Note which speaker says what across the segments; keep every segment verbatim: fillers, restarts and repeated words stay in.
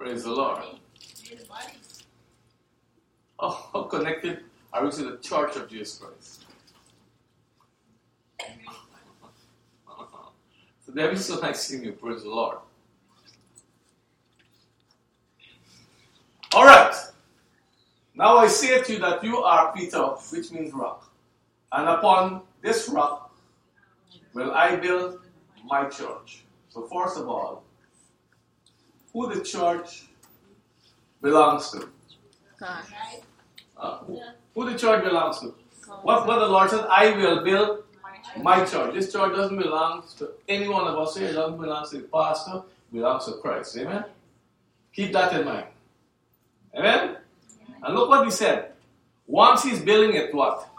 Speaker 1: Praise the Lord. Oh, how connected are we to the Church of Jesus Christ? So there is so nice seeing you. Praise the Lord. All right. Now I say to you that you are Peter, which means rock. And upon this rock will I build my church. So first of all, who the church belongs to?
Speaker 2: God.
Speaker 1: Uh, who, who the church belongs to? What, what the Lord said, I will build my church. This church doesn't belong to any one of us here. It doesn't belong to the pastor. It belongs to Christ. Amen? Keep that in mind. Amen? And look what he said. Once he's building it, what?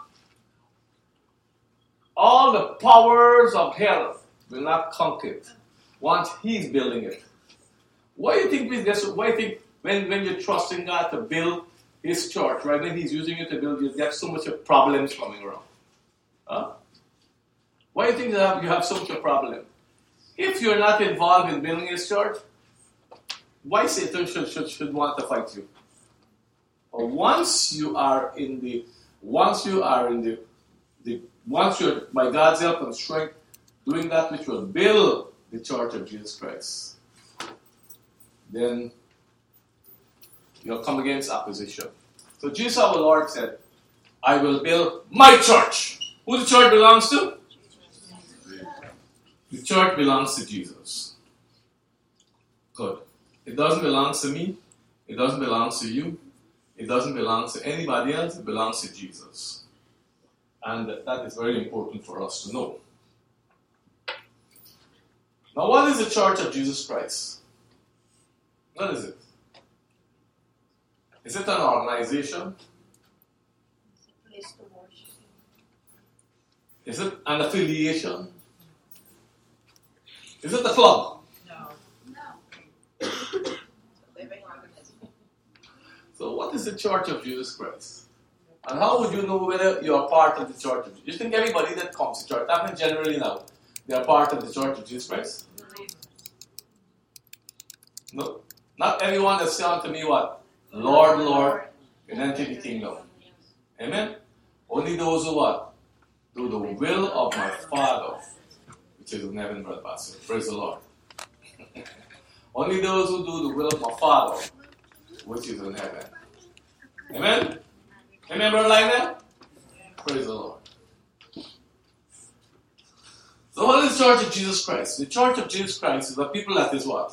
Speaker 1: All the powers of hell will not conquer it. Once he's building it. Why do you think we get? Why do you think when, when you're trusting God to build His church, right? When He's using you to build, you get so much of problems coming around. Huh? Why do you think you have, you have so much of problem? If you're not involved in building His church, why Satan should should, should want to fight you? But once you are in the, once you are in the, the once you're by God's help and strength doing that which will build the church of Jesus Christ, then you'll come against opposition. So Jesus our Lord said, I will build my church. Who the church belongs to? The church belongs to Jesus. Good. It doesn't belong to me. It doesn't belong to you. It doesn't belong to anybody else. It belongs to Jesus. And that is very important for us to know. Now, what is the church of Jesus Christ? What is it? Is it an organization?
Speaker 2: It's a place to worship.
Speaker 1: Is it an affiliation? Is it a club?
Speaker 2: No. No. It's a living organism.
Speaker 1: So what is the Church of Jesus Christ? And how would you know whether you are part of the Church of Jesus Christ? You think everybody that comes to church, I mean generally now, they are part of the Church of Jesus Christ? No. Not everyone that say unto me what? Lord, Lord, can enter the kingdom. Amen? Only those who what? Do the will of my Father, which is in heaven, brother pastor. Praise the Lord. Only those who do the will of my Father, which is in heaven. Amen? Amen, brother Lionel? Praise the Lord. So what is the Church of Jesus Christ? The Church of Jesus Christ is a people that is what?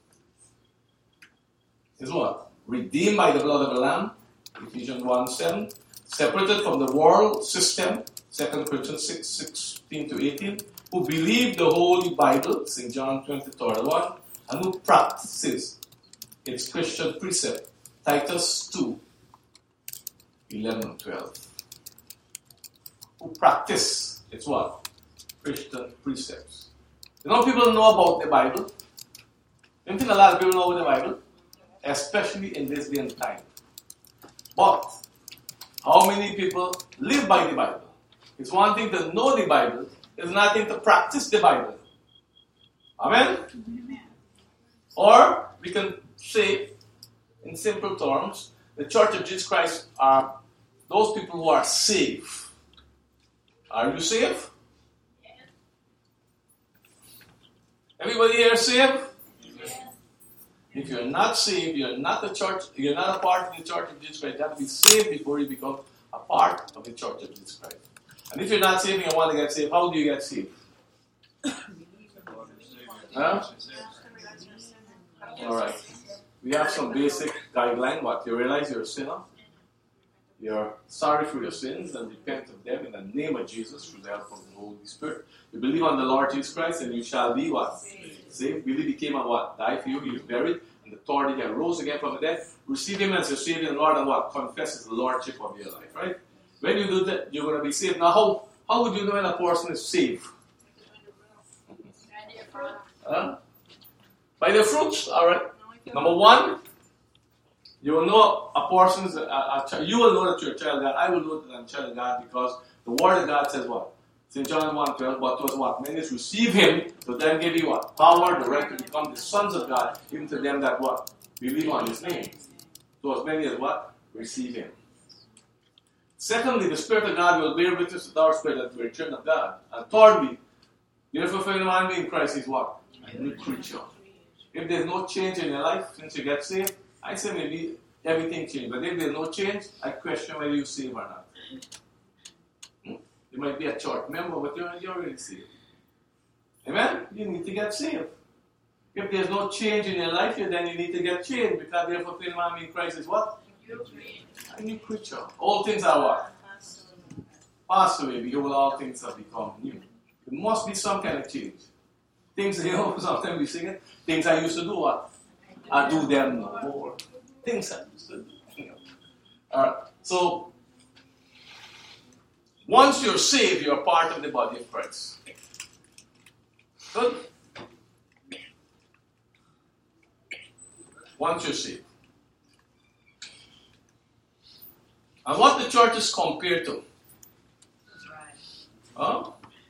Speaker 1: Is what? Redeemed by the blood of the Lamb, Ephesians one seven, separated from the world system, Second Corinthians six sixteen to eighteen, who believe the Holy Bible, Saint John twenty thirty-one, and who practices its Christian precept, Titus two eleven and twelve. Who practice its what? Christian precepts. You know, people know about the Bible. You think a lot of people know about the Bible? Especially in this day and time. But how many people live by the Bible? It's one thing to know the Bible, it's another thing to practice the Bible. Amen? Amen. Or we can say, in simple terms, the Church of Jesus Christ are those people who are saved. Are you saved? Yes. Everybody here saved? If you're not saved, you're not a church, you're not a part of the Church of Jesus Christ. You have to be saved before you become a part of the Church of Jesus Christ. And if you're not saved and you want to get saved, how do you get saved? Huh? Alright. We have some basic guideline. What? You realize you're a sinner. You're sorry for your sins and repent of them in the name of Jesus through the help of the Holy Spirit. You believe on the Lord Jesus Christ and you shall be what? Saved. Saved. Believe he came and what? Died for you. He was buried. And the third day he rose again from the dead. Receive him as your Savior and Lord and what? Confess his Lordship of your life. Right? When you do that, you're going to be saved. Now, how, how would you know when a person is saved? Huh? By their fruits. Alright. Number one, you will know a person is a, a, a child. You will know that you're a child of God. I will know that I'm a child of God because the Word of God says what? Saint John one twelve, but was what? Many receive him, to then give you what? Power, the right to become the sons of God, even to them that what? Believe on his name. So as many as what? Receive him. Secondly, the Spirit of God will bear witness with our spirit that we are children of God. And thirdly, therefore, if any man be in Christ, is what? A new creature. If there's no change in your life since you get saved, I say maybe everything changed. But if there's no change, I question whether you're saved or not. Hmm? You might be a church member, but you're, you're already saved. Amen? You need to get saved. If there's no change in your life, then you need to get changed. Because therefore, if any man be in Christ, is what? A new creature. All things are what? Passed away. Behold, all things have become new. There must be some kind of change. Things, you know, sometimes we sing it. Things I used to do, what? I do them no more. Things I used to do. You know. Alright. So, once you're saved, you're part of the body of Christ. Good? Once you're saved. And what the church is compared to? Huh?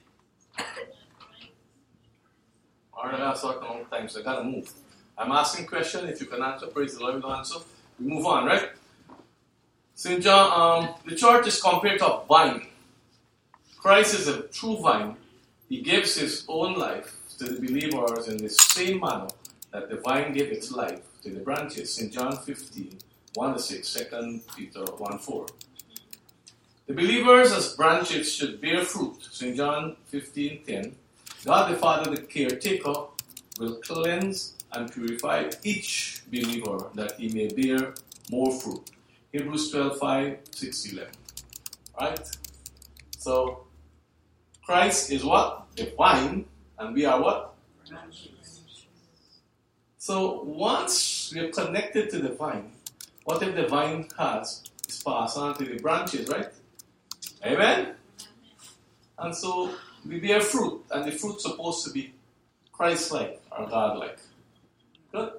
Speaker 1: Alright, that's what long time, so I gotta move. I'm asking questions. If you can answer, praise the Lord, you don't answer. We move on, right? Saint John, um, the church is compared to a vine. Christ is a true vine. He gives his own life to the believers in the same manner that the vine gave its life to the branches. Saint John fifteen, one to six, Second Peter one four. The believers as branches should bear fruit. Saint John fifteen ten. God the Father, the caretaker, will cleanse and purify each believer that he may bear more fruit. Hebrews twelve five, six eleven. Right? So, Christ is what? The vine, and we are what? Branches. So, once we are connected to the vine, whatever the vine has is passed on to the branches, right? Amen? And so, we bear fruit, and the fruit's supposed to be Christ-like or God-like. Good?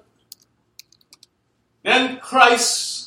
Speaker 1: Then Christ's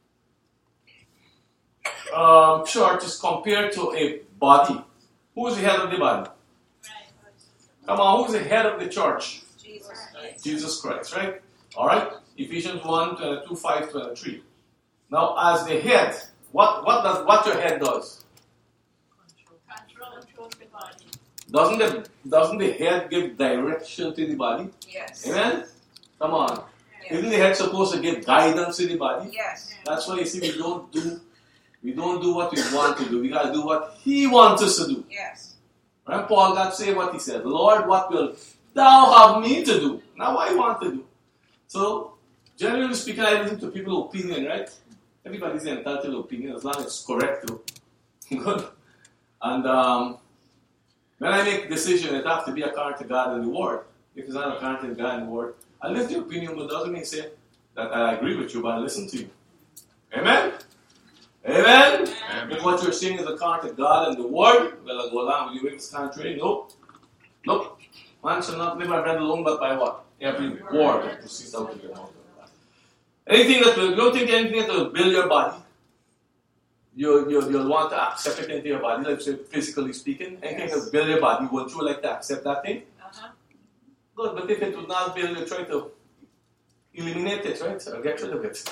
Speaker 1: um, church is compared to a body. Who is the head of the body? Come on, who's the head of the church?
Speaker 2: Jesus Christ.
Speaker 1: Jesus Christ, right? Alright? Ephesians one, twenty-two, five, twenty-three. Now, as the head, what, what does what your head does?
Speaker 2: Control, control the body.
Speaker 1: Doesn't the, doesn't the head give direction to the body?
Speaker 2: Yes.
Speaker 1: Amen? Come on.
Speaker 2: Yes.
Speaker 1: Isn't the head supposed to give guidance to the body?
Speaker 2: Yes.
Speaker 1: That's why you see we don't do we don't do what we want to do. We gotta do what he wants us to do.
Speaker 2: Yes.
Speaker 1: Right? Paul God say what he said. Lord, what will thou have me to do? Not what I want to do. So, generally speaking, I listen to people's opinion, right? Everybody's entitled to opinion as long as it's correct too. Good. And um, when I make a decision, it has to be according to God and the Word. If it's not according to God and the Word, I listen to your opinion, but doesn't mean say that I agree with you, but I listen to you. Amen? Amen? Amen. If what you're saying is according to God and the Word, well, I'll go along with you. If it's contrary, nope. Nope. Man shall not live by bread alone, but by what? Every word that proceeds out of your mouth. Anything that will, you don't think anything that will build your body, you, you, you'll want to accept it into your body, like say, physically speaking. Anything yes. that will build your body, won't you like to accept that thing?
Speaker 2: Uh-huh.
Speaker 1: Good, but if it would not build, you try to eliminate it, right? So get rid of it.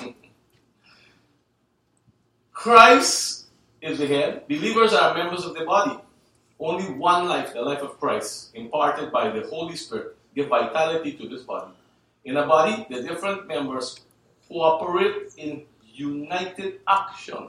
Speaker 1: Christ is the head. Believers are members of the body. Only one life, the life of Christ, imparted by the Holy Spirit, give vitality to this body. In a body, the different members cooperate in united action.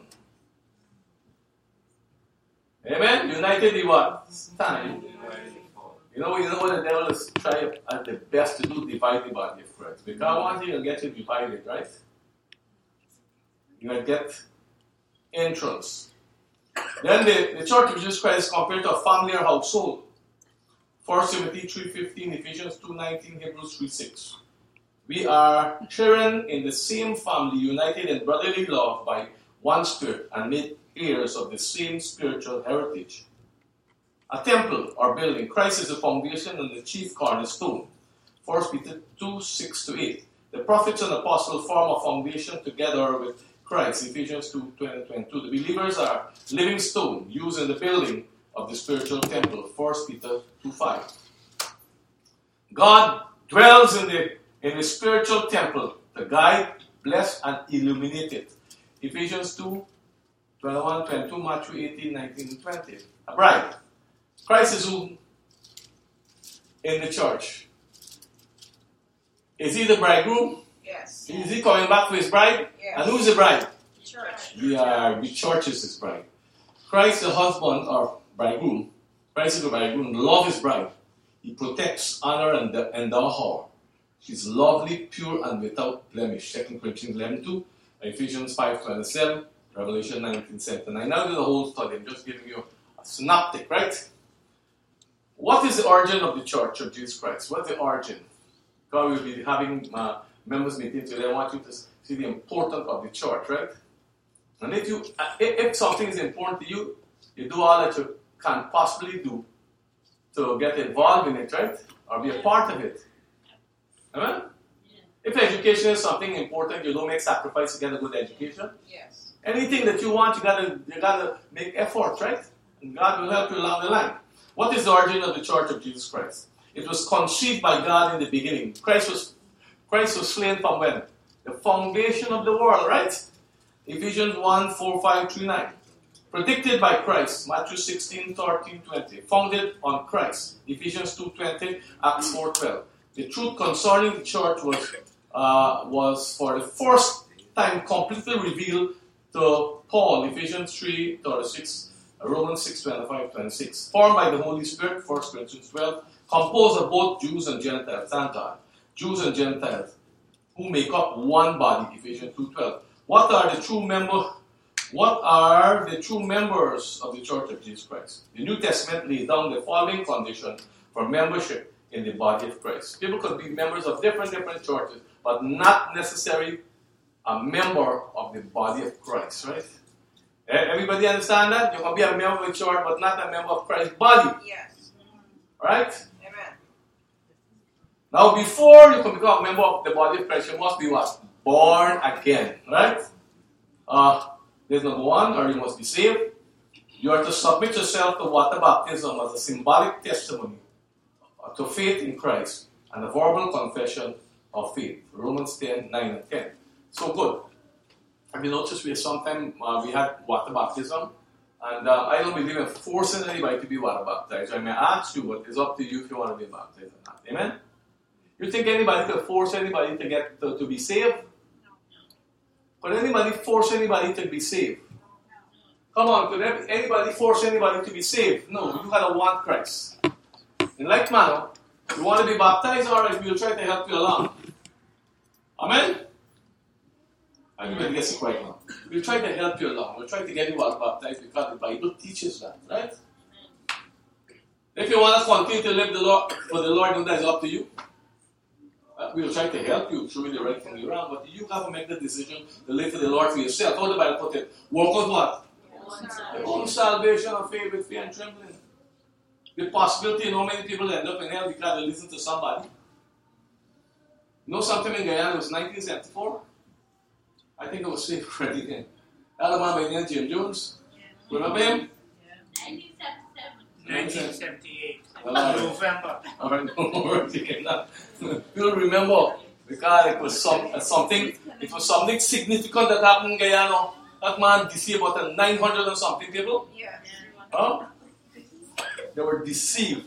Speaker 1: Amen? United in what? Stand. You know, you know what the devil is trying at the best to do? Divide the body of Christ. Because one thing you'll get you divided, right? You'll get entrance. Then the, the church of Jesus Christ is compared to a family or household. First Timothy three fifteen, Ephesians two nineteen, Hebrews three six. We are children in the same family, united in brotherly love by one Spirit, and made heirs of the same spiritual heritage. A temple or building. Christ is the foundation and the chief cornerstone. First Peter two six to eight. The prophets and apostles form a foundation together with Christ. Ephesians two twenty to twenty-two. The believers are living stone used in the building of the spiritual temple. First Peter two five. God dwells in the in the spiritual temple to guide, bless, and illuminate it. Ephesians two, twenty-one, twenty-two, Matthew eighteen, nineteen, and twenty. A bride. Christ is who in the church? Is he the bridegroom?
Speaker 2: Yes.
Speaker 1: Is he coming back for his bride?
Speaker 2: Yes.
Speaker 1: And who's the bride?
Speaker 2: Church.
Speaker 1: We are, the church is his bride. Christ, the husband or bridegroom, Christ is the bridegroom, love his bride. He protects, honor, and endow her. She's lovely, pure, and without blemish. Second Corinthians eleven two, Ephesians five twenty-seven, Revelation nineteen seventy-nine. Now to the whole study. I'm just giving you a synoptic, right? What is the origin of the church of Jesus Christ? What's the origin? God will be having uh, members meeting today. I want you to see the importance of the church, right? And if you, if, if something is important to you, you do all that you can possibly do to get involved in it, right? Or be a part of it. Amen? If education is something important, you don't make sacrifice to get a good education.
Speaker 2: Yes.
Speaker 1: Anything that you want, you gotta you gotta make effort, right? And God will help you along the line. What is the origin of the church of Jesus Christ? It was conceived by God in the beginning. Christ was Christ was slain from when? The foundation of the world, right? Ephesians one, four, five, three, nine. Predicted by Christ, Matthew sixteen, thirteen, twenty. Founded on Christ, Ephesians two, twenty, Acts four, twelve. The truth concerning the church was, uh, was for the first time completely revealed to Paul, Ephesians three, thirty-six, Romans six, twenty-five, twenty-six. Formed by the Holy Spirit, First Corinthians twelve. Composed of both Jews and Gentiles, Gentiles, Jews and Gentiles, who make up one body, Ephesians two, twelve. What are the true members? What are the true members of the Church of Jesus Christ? The New Testament lays down the following condition for membership in the body of Christ. People could be members of different different churches, but not necessarily a member of the body of Christ, right? Everybody understand that? You can be a member of the church, but not a member of Christ's body.
Speaker 2: Yes.
Speaker 1: Right?
Speaker 2: Amen.
Speaker 1: Now, before you can become a member of the body of Christ, you must be what? Born again, right? Uh, there's number one, or you must be saved. You are to submit yourself to water baptism as a symbolic testimony to faith in Christ and a verbal confession of faith. Romans ten, nine and ten. So good. Have you noticed we sometimes uh, we had water baptism, and uh, I don't believe in forcing anybody to be water baptized. I may ask you, but it's up to you if you want to be baptized or not. Amen? You think anybody could force anybody to get to, to be saved? Could anybody force anybody to be saved? Come on, could anybody force anybody to be saved? No, you gotta want Christ. In like manner, you want to be baptized, alright, we'll try to help you along. Amen? Everybody gets it right now. We'll try to help you along. We'll try to get you all baptized because the Bible teaches that, right? If you want to continue to live the Lord for the Lord, then that's up to you. Uh, we'll try to help you, show you the right thing around, but you have to make the decision to live for the Lord for yourself. How the Bible put it? Work on what? Your own salvation of faith with fear and trembling. The possibility, you know, many people end up in hell because they listen to somebody. You know something in Guyana, it was nineteen seventy-four? I think it was safe already then. That man by the name Jim Jones. Yeah. Remember him?
Speaker 3: Yeah.
Speaker 4: nineteen seventy-eight.
Speaker 1: Well, uh,
Speaker 4: November.
Speaker 1: Alright, don't worry. You'll remember because it was some, uh, something, it was something significant that happened in Guyana. That man deceived about nine hundred and something people.
Speaker 2: Yes.
Speaker 1: Huh? They were deceived.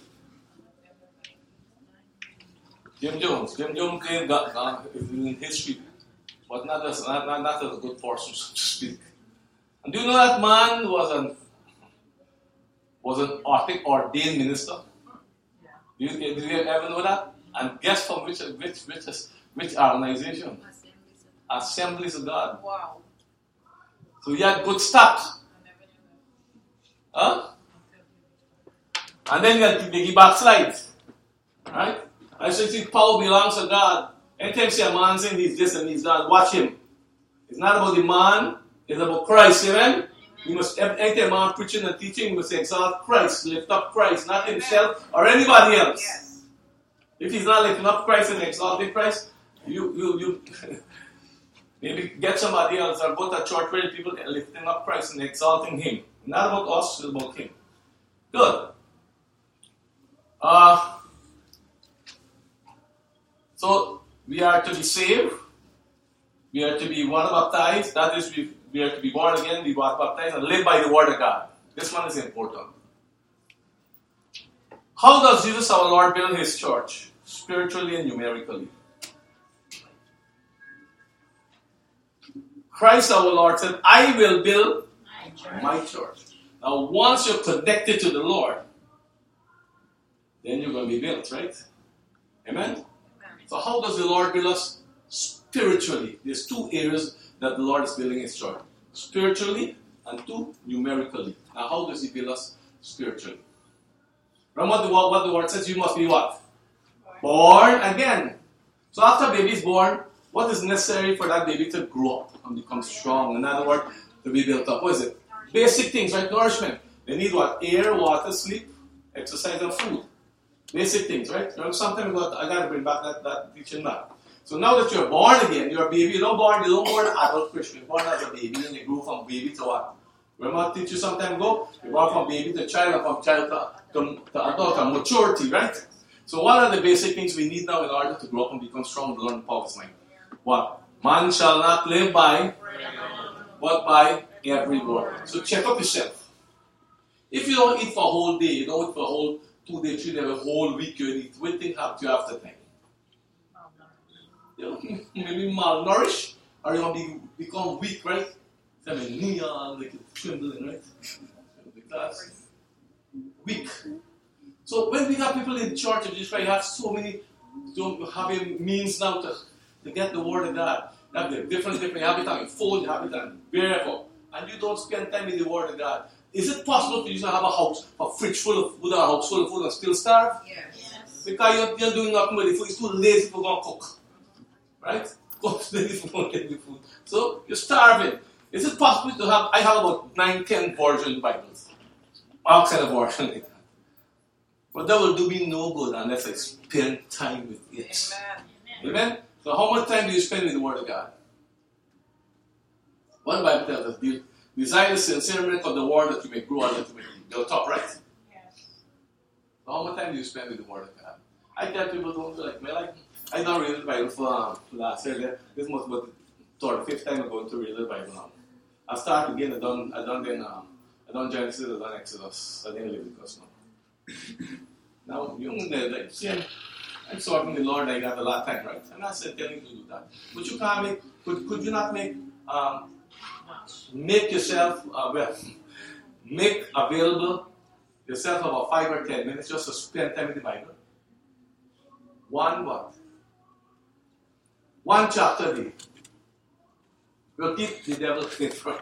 Speaker 1: Jim Jones. Jim Jones claimed that uh, in history, but not as, not, not, not as a good person, so to speak. And do you know that man was an was an ordained minister? Do you, do you ever know that? And guess from which which which which organization? Assemblies of God.
Speaker 2: Wow.
Speaker 1: So he had good stuff. Huh? And then you had he backslides. Right? I say see power belongs to God. Anytime you see a man saying he's this and he's that, watch him. It's not about the man, it's about Christ, amen? You must, anytime a man preaching and teaching, you must exalt Christ, lift up Christ, not himself or anybody else.
Speaker 2: Yes.
Speaker 1: If he's not lifting up Christ and exalting Christ, you you you maybe get somebody else or go to a church where people are lifting up Christ and exalting him. Not about us, it's about him. Good. Uh, so we are to be saved. We are to be water baptized. That is, we, we are to be born again, be water baptized, and live by the word of God. This one is important. How does Jesus our Lord build his church? Spiritually and numerically. Christ our Lord said, I will build
Speaker 2: My church.
Speaker 1: my church. Now, once you're connected to the Lord, then you're going to be built, right? Amen? So how does the Lord build us? Spiritually. There's two areas that the Lord is building his church. Spiritually and two, numerically. Now, how does he build us spiritually? Remember what the, what the word says? You must be what? Born again. So after a baby is born, what is necessary for that baby to grow up and become strong? In other words, to be built up. What is it? Basic things, right? Nourishment. They need what? Air, water, sleep, exercise, and food. Basic things, right? Remember, sometimes I got to bring back that, that teaching back. So now that you're born again, you're a baby, you don't born, you don't born an adult Christian. You're born as a baby and you grew from baby to what? Remember I teach you some time ago? You're born from baby to child and from child to, to, to adult and maturity, right? So what are the basic things we need now in order to grow up and become strong and learn the power of his mind? What? Man shall not live by, but by every word. So check up yourself. If you don't eat for a whole day, you don't eat for a whole two days, three days, a whole week, you eat, what thing happen to you after time? You know, maybe malnourished, or you're going to be, become weak, right? I mean, knee on, like it's trembling, right? Because weak. So when we have people in church, you just right, you have so many, don't having means now to, to get the word of God. You have the different, different, you have it on your phone, you have it on wherever, and you don't spend time in the word of God. Is it possible for you to have a house, a fridge full of food, or a house full of food and still starve?
Speaker 2: Yes.
Speaker 1: Because you're, you're doing nothing with the food, you're too lazy to go and cook. Right? Cook the food, get the food. So you're starving. Is it possible to have, I have about nine, ten version Bibles. All kind of version like that. But that will do me no good unless I spend time with it.
Speaker 2: Amen.
Speaker 1: Amen? So how much time do you spend with the Word of God? One Bible tells us, desire the sincere milk of the Word that you may grow and that you may be built up, right?
Speaker 2: Yes.
Speaker 1: So how much time do you spend with the Word of God? I tell people, don't like me, like, I don't read the Bible for um, last year. This must be the third, fifth time I'm going to read the Bible now. I started again, I done, I done then, um, I done Genesis, I done Exodus, I didn't Leviticus now. Now, you know, like, see, I'm, I'm serving the Lord, I got a lot of time, right? I'm not saying telling you to do that. But you can't make, could, could you not make, um, make yourself, uh, well, make available yourself about five or ten minutes just to spend time in the Bible? One what? One chapter a day. We'll keep the devil away from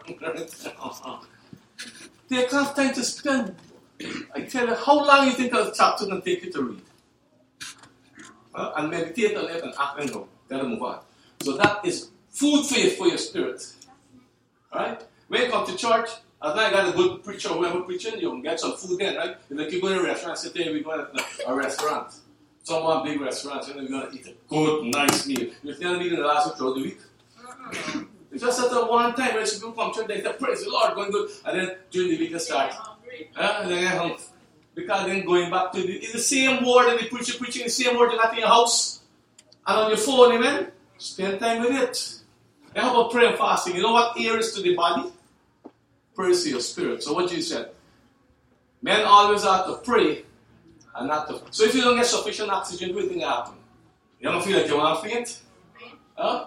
Speaker 1: Take enough time to spend. I tell you, how long you think a chapter can take you to read? Uh, and meditate on it and act and go. Then move on. So that is food for you, for your spirit. Right? When you come to church, as long as you got a good preacher or whoever preaching, you can get some food then, right? If like you go to a restaurant, sit there, we go to a restaurant. Someone big restaurant, you know, you're going to eat a good, nice meal. You're going to eat in the last week or the week. It's just at a one time when people come to church, they say, praise the Lord, going good. And then during the week they start. Uh, and they get hungry. Because then going back to the, it's the same word and the preacher preaching the same word, you're not in your house. And on your phone, amen? Spend time with it. And how about prayer and fasting? You know what ear is to the body? Prayer is to your spirit. So what you said? Men always have to pray. And not to, so if you don't get sufficient oxygen, what do you think will happen? You don't feel like you want to faint? Huh?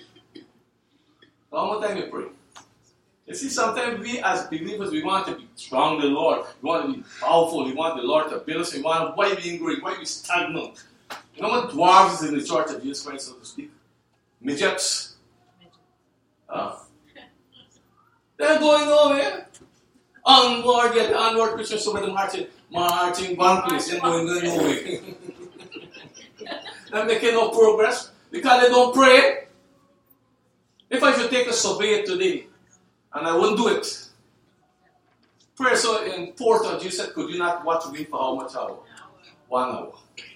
Speaker 1: How much time you pray? You see, sometimes we as believers, we want to be strong in the Lord. We want to be powerful. We want the Lord to build us. We want, why being great? Why be stagnant? You know what dwarves is in the church of Jesus Christ, so to speak? Midgets. Huh? They're going nowhere. Onward, yet onward, Christians, so they're marching. Marching one place and going nowhere. They're making no progress because they don't pray. If I should take a survey today, and I wouldn't do it. Prayer so important, you said, could you not watch me for how much hour? One hour.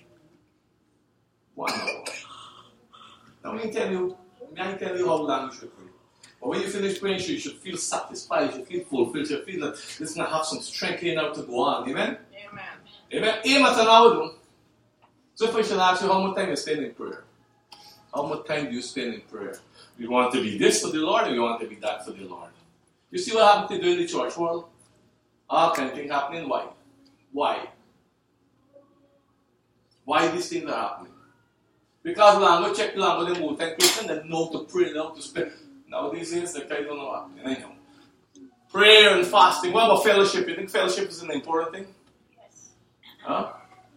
Speaker 1: One hour. Now let me tell you, let me tell you how long you should pray. But when you finish praying, you should feel satisfied, you should feel fulfilled, you should feel that this is going to have some strength in now to go on. Amen?
Speaker 2: Amen.
Speaker 1: Amen. Aim at an hour. So if I should ask you how much time you spend in prayer, How much time do you spend in prayer? You want to be this for the Lord, or you want to be that for the Lord? You see what happened to do in the church world? All kind of things happening. Why? Why? Why these things are happening? Because language, check the language, they move, and Christian, they know to pray, they know to spend. Nowadays, it's like I don't know what happening. Anyhow. Prayer and fasting. What about fellowship? You think fellowship is an important thing?
Speaker 2: Yes.
Speaker 1: Huh?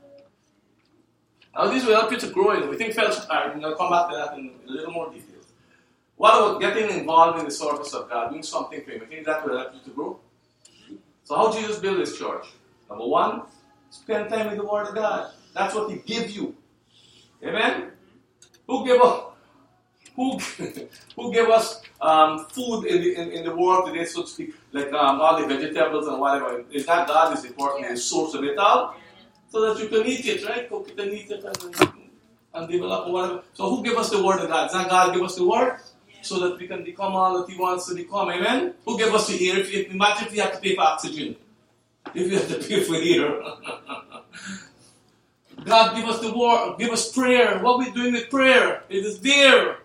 Speaker 1: Now, this will help you to grow in. We think fellowship, I'm going to come back to that in a little more detail. What about getting involved in the service of God, doing something for Him? You think that will help you to grow? So, how Jesus built His church? Number one, spend time with the Word of God. That's what He gives you. Amen? Who gave us, who, who gave us um, food in the, in, in the world today, so to speak, like um, all the vegetables and whatever? Is that God is important, the source of it all? So that you can eat it, right? Cook it and eat it and, and develop or whatever. So who gave us the Word of God? Does not God give us the Word? So that we can become all that He wants to become. Amen? Who gave us the air? If you, imagine if you have to pay for oxygen. If you have to pay for air. God give us the Word. Give us prayer. What are we doing with prayer? It is there.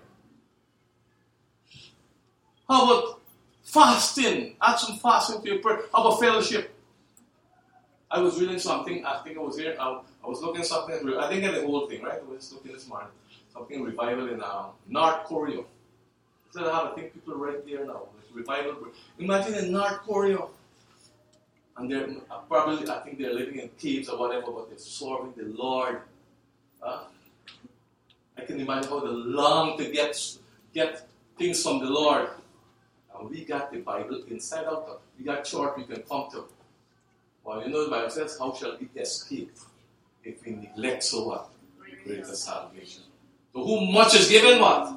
Speaker 1: How about fasting? Add some fasting to your prayer. How about fellowship? I was reading something, I think I was here, I, I was looking at something, I didn't get the whole thing, right? I was looking this morning, something revival in uh, North Korea. So I have, I think people right there now, revival. Imagine in North Korea, and they're uh, probably, I think they're living in caves or whatever, but they're serving the Lord. Uh, I can imagine how they long to get, get things from the Lord. And we got the Bible inside out. We got church we can come to. Well, you know the Bible says, how shall we escape if we neglect so what? Greater salvation. To whom much is given, what?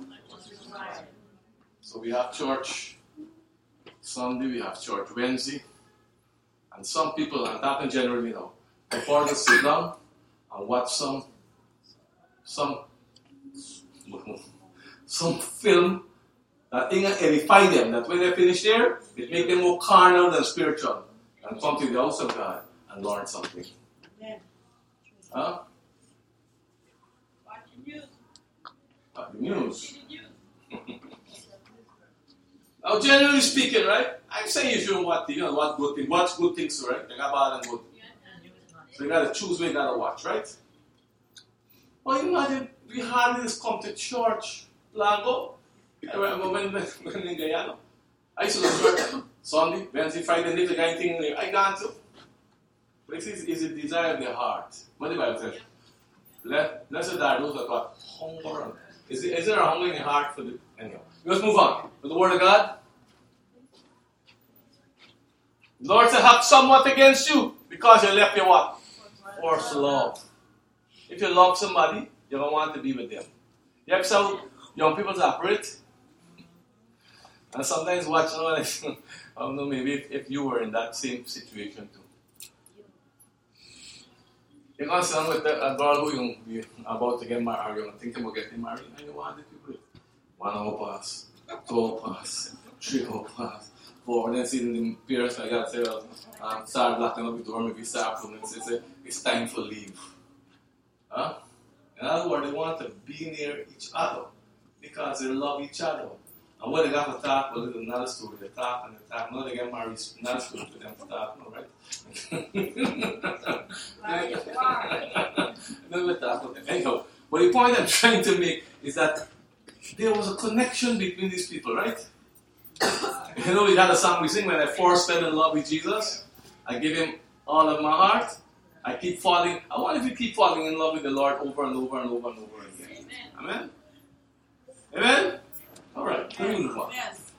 Speaker 1: So we have church Sunday, we have church Wednesday. And some people, and that generally now, before they sit down and watch some, some, some film that ain't edify them, that when they finish there, it make them more carnal than spiritual. And come to the house of God and learn something.
Speaker 2: Yeah.
Speaker 1: Huh?
Speaker 2: Watch the news.
Speaker 1: Watch the news.
Speaker 2: See the news.
Speaker 1: Now, generally speaking, right? I'm saying you should watch, you know, what good things, watch good things, right? They got bad and good. So you gotta choose where you gotta watch, right? Well, imagine we hardly just come to church, Lago. I remember when, when, when in Guyana. I used to go to church Sunday, Wednesday, Friday, and if the guy thinking, I got to. But it is, is a desire of the heart. What the Bible says? Let, blessed are those that got hunger. Is, it, is there a hunger in your heart for the... Anyhow, let's move on. With the Word of God. The Lord said, have somewhat against you because you left your what? First love. If you love somebody, you don't want to be with them. You have some young people to operate. And sometimes watching all this, I don't know, maybe if, if you were in that same situation too. You're going to sit with a girl who you're about to get married, or you're thinking about getting married, and you want to keep with one hour pass, two hour pass, three hour pass, four, and then see the parents like that say, um, start blocking up the door, maybe start pulling and say, it's time for leave. Huh? In other words, they want to be near each other because they love each other. And when they got to talk, well, it's another story. They talk and they talk. No, they get married, another story for them to talk, no, right? Then we talk with them. Anyhow, but the point I'm trying to make is that there was a connection between these people, right? You know, we got a song we sing, when I first fell in love with Jesus, I give Him all of my heart. I keep falling. I wonder if you keep falling in love with the Lord over and over and over and over again. Amen? Amen? All right, let me move on.
Speaker 2: Yes.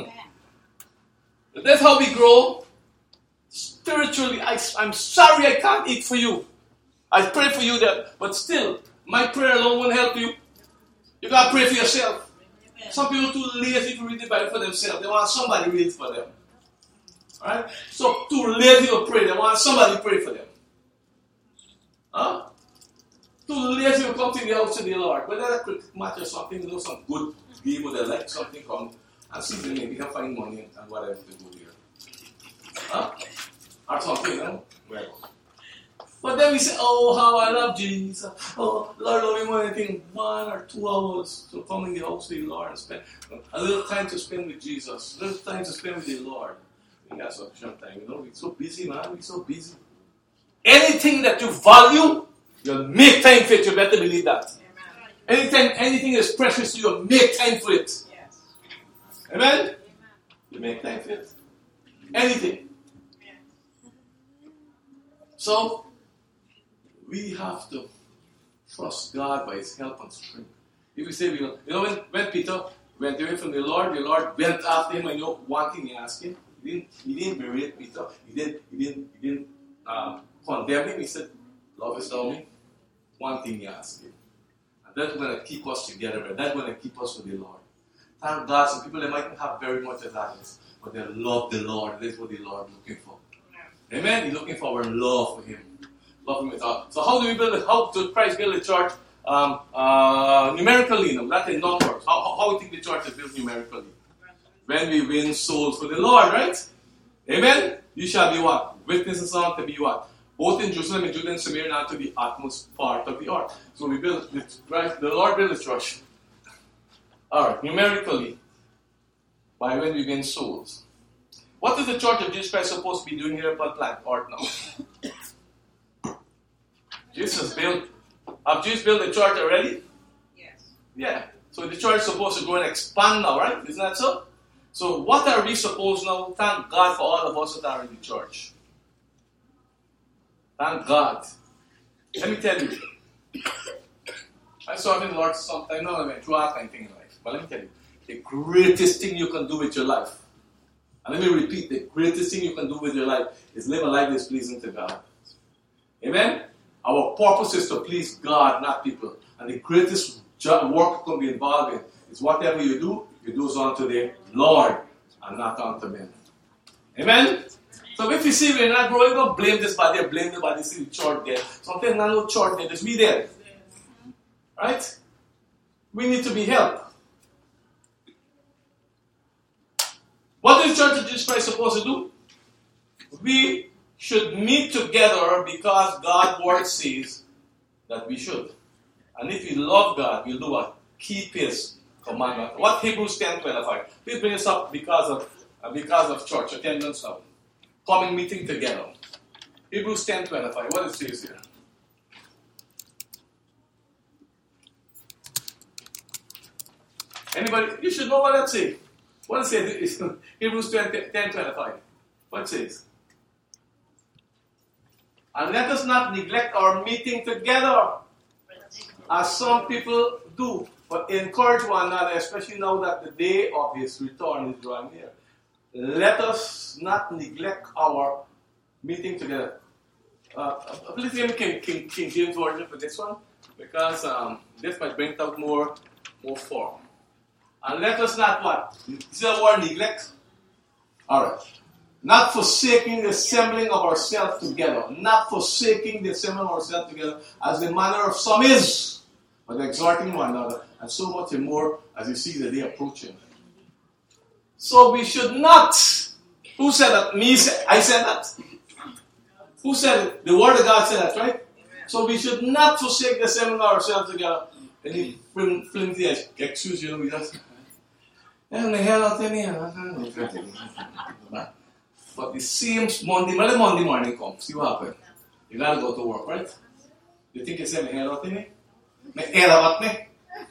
Speaker 1: But that's how we grow spiritually. I, I'm sorry I can't eat for you. I pray for you, that, but still, my prayer alone won't help you. You got to pray for yourself. Amen. Some people are too lazy to read the Bible for themselves. They want somebody to read it for them. All right? So, too lazy to pray. They want somebody to pray for them. Huh? Too lazy to come to the house of the Lord. Whether that could matter something, you know, some good people that like something, come and see them. Maybe can find money and whatever to do here. Huh? Or something, you know? Well. But then we say, oh, how I love Jesus. Oh, Lord, love me more than anything. One or two hours to come in the house with the Lord and spend a little time to spend with Jesus. A little time to spend with the Lord. We got some time, you know. We're so busy, man. We're so busy. Anything that you value, you'll make time for it. You better believe that. Amen. Anytime anything is precious to you, you'll make time for it.
Speaker 2: Yes.
Speaker 1: Amen?
Speaker 2: Amen.
Speaker 1: You make time for it. Anything. So, we have to trust God by His help and strength. If we say, we know, you know when, when Peter went away from the Lord, the Lord went after him, and you know one thing he asked him? He didn't, he didn't berate Peter. He didn't, he didn't, he didn't um, condemn him. He said, lovest thou me? One thing he asked him. And that's going to keep us together. And that's going to keep us with the Lord. Thank God, some people, they mightn't have very much of that, but they love the Lord. That's what the Lord is looking for. Amen? He's looking for our love for Him. Love Him with all. So how do we build it? How does Christ build the church? Um, uh, numerically, no, not in numbers. How, how, how do you think the church is built numerically? When we win souls for the Lord, right? Amen? You shall be what? Witnesses unto be what? Both in Jerusalem and Judea and Samaria and to the utmost part of the earth. So we build, the, Christ, the Lord built the church. Alright, numerically, by when we win souls. What is the church of Jesus Christ supposed to be doing here upon planet Earth now? Jesus built, have Jesus built the church already?
Speaker 2: Yes.
Speaker 1: Yeah. So the church is supposed to grow and expand now, right? Isn't that so? So what are we supposed now? Thank God for all of us that are in the church. Thank God. Let me tell you. I serve in the Lord sometime now, I went through all kind of things in life. But let me tell you, the greatest thing you can do with your life, and let me repeat, the greatest thing you can do with your life is live a life that is pleasing to God. Amen? Our purpose is to please God, not people. And the greatest job, work you can be involved in is whatever you do, you do so unto the Lord and not unto men. Amen? So if you see we're not growing, don't blame this body, blame the body, see the church there. Sometimes not no church there, just be there. Right? We need to be helped. What is the Church of Jesus Christ supposed to do? We should meet together because God's word says that we should. And if we love God, we'll do what? Keep His commandment. What Hebrews ten twenty-five? Please bring this up because of uh, because of church attendance now. Coming meeting together. Hebrews ten twenty-five. What it says here? Anybody? You should know what that says. What it says? Hebrews ten twenty-five. What it says? And let us not neglect our meeting together, as some people do, but encourage one another, especially now that the day of His return is drawing near. Let us not neglect our meeting together. Uh, please give me King, King, King James Version for this one, because um, this might bring out more, more form. And let us not what? Is the word neglect? Alright. Not forsaking the assembling of ourselves together. Not forsaking the assembling of ourselves together as the manner of some is, but exhorting one another, and so much more as you see the day approaching. So we should not. Who said that? Me? I said that. Who said it? The Word of God said that, right? So we should not forsake the assembling of ourselves together. Any flimsy excuse, you know, we just. And the hell out of me. But the same Monday, Monday, Monday morning comes. See what happens. You gotta go to work, right? You think you say me hell out of me? Me hell out of me?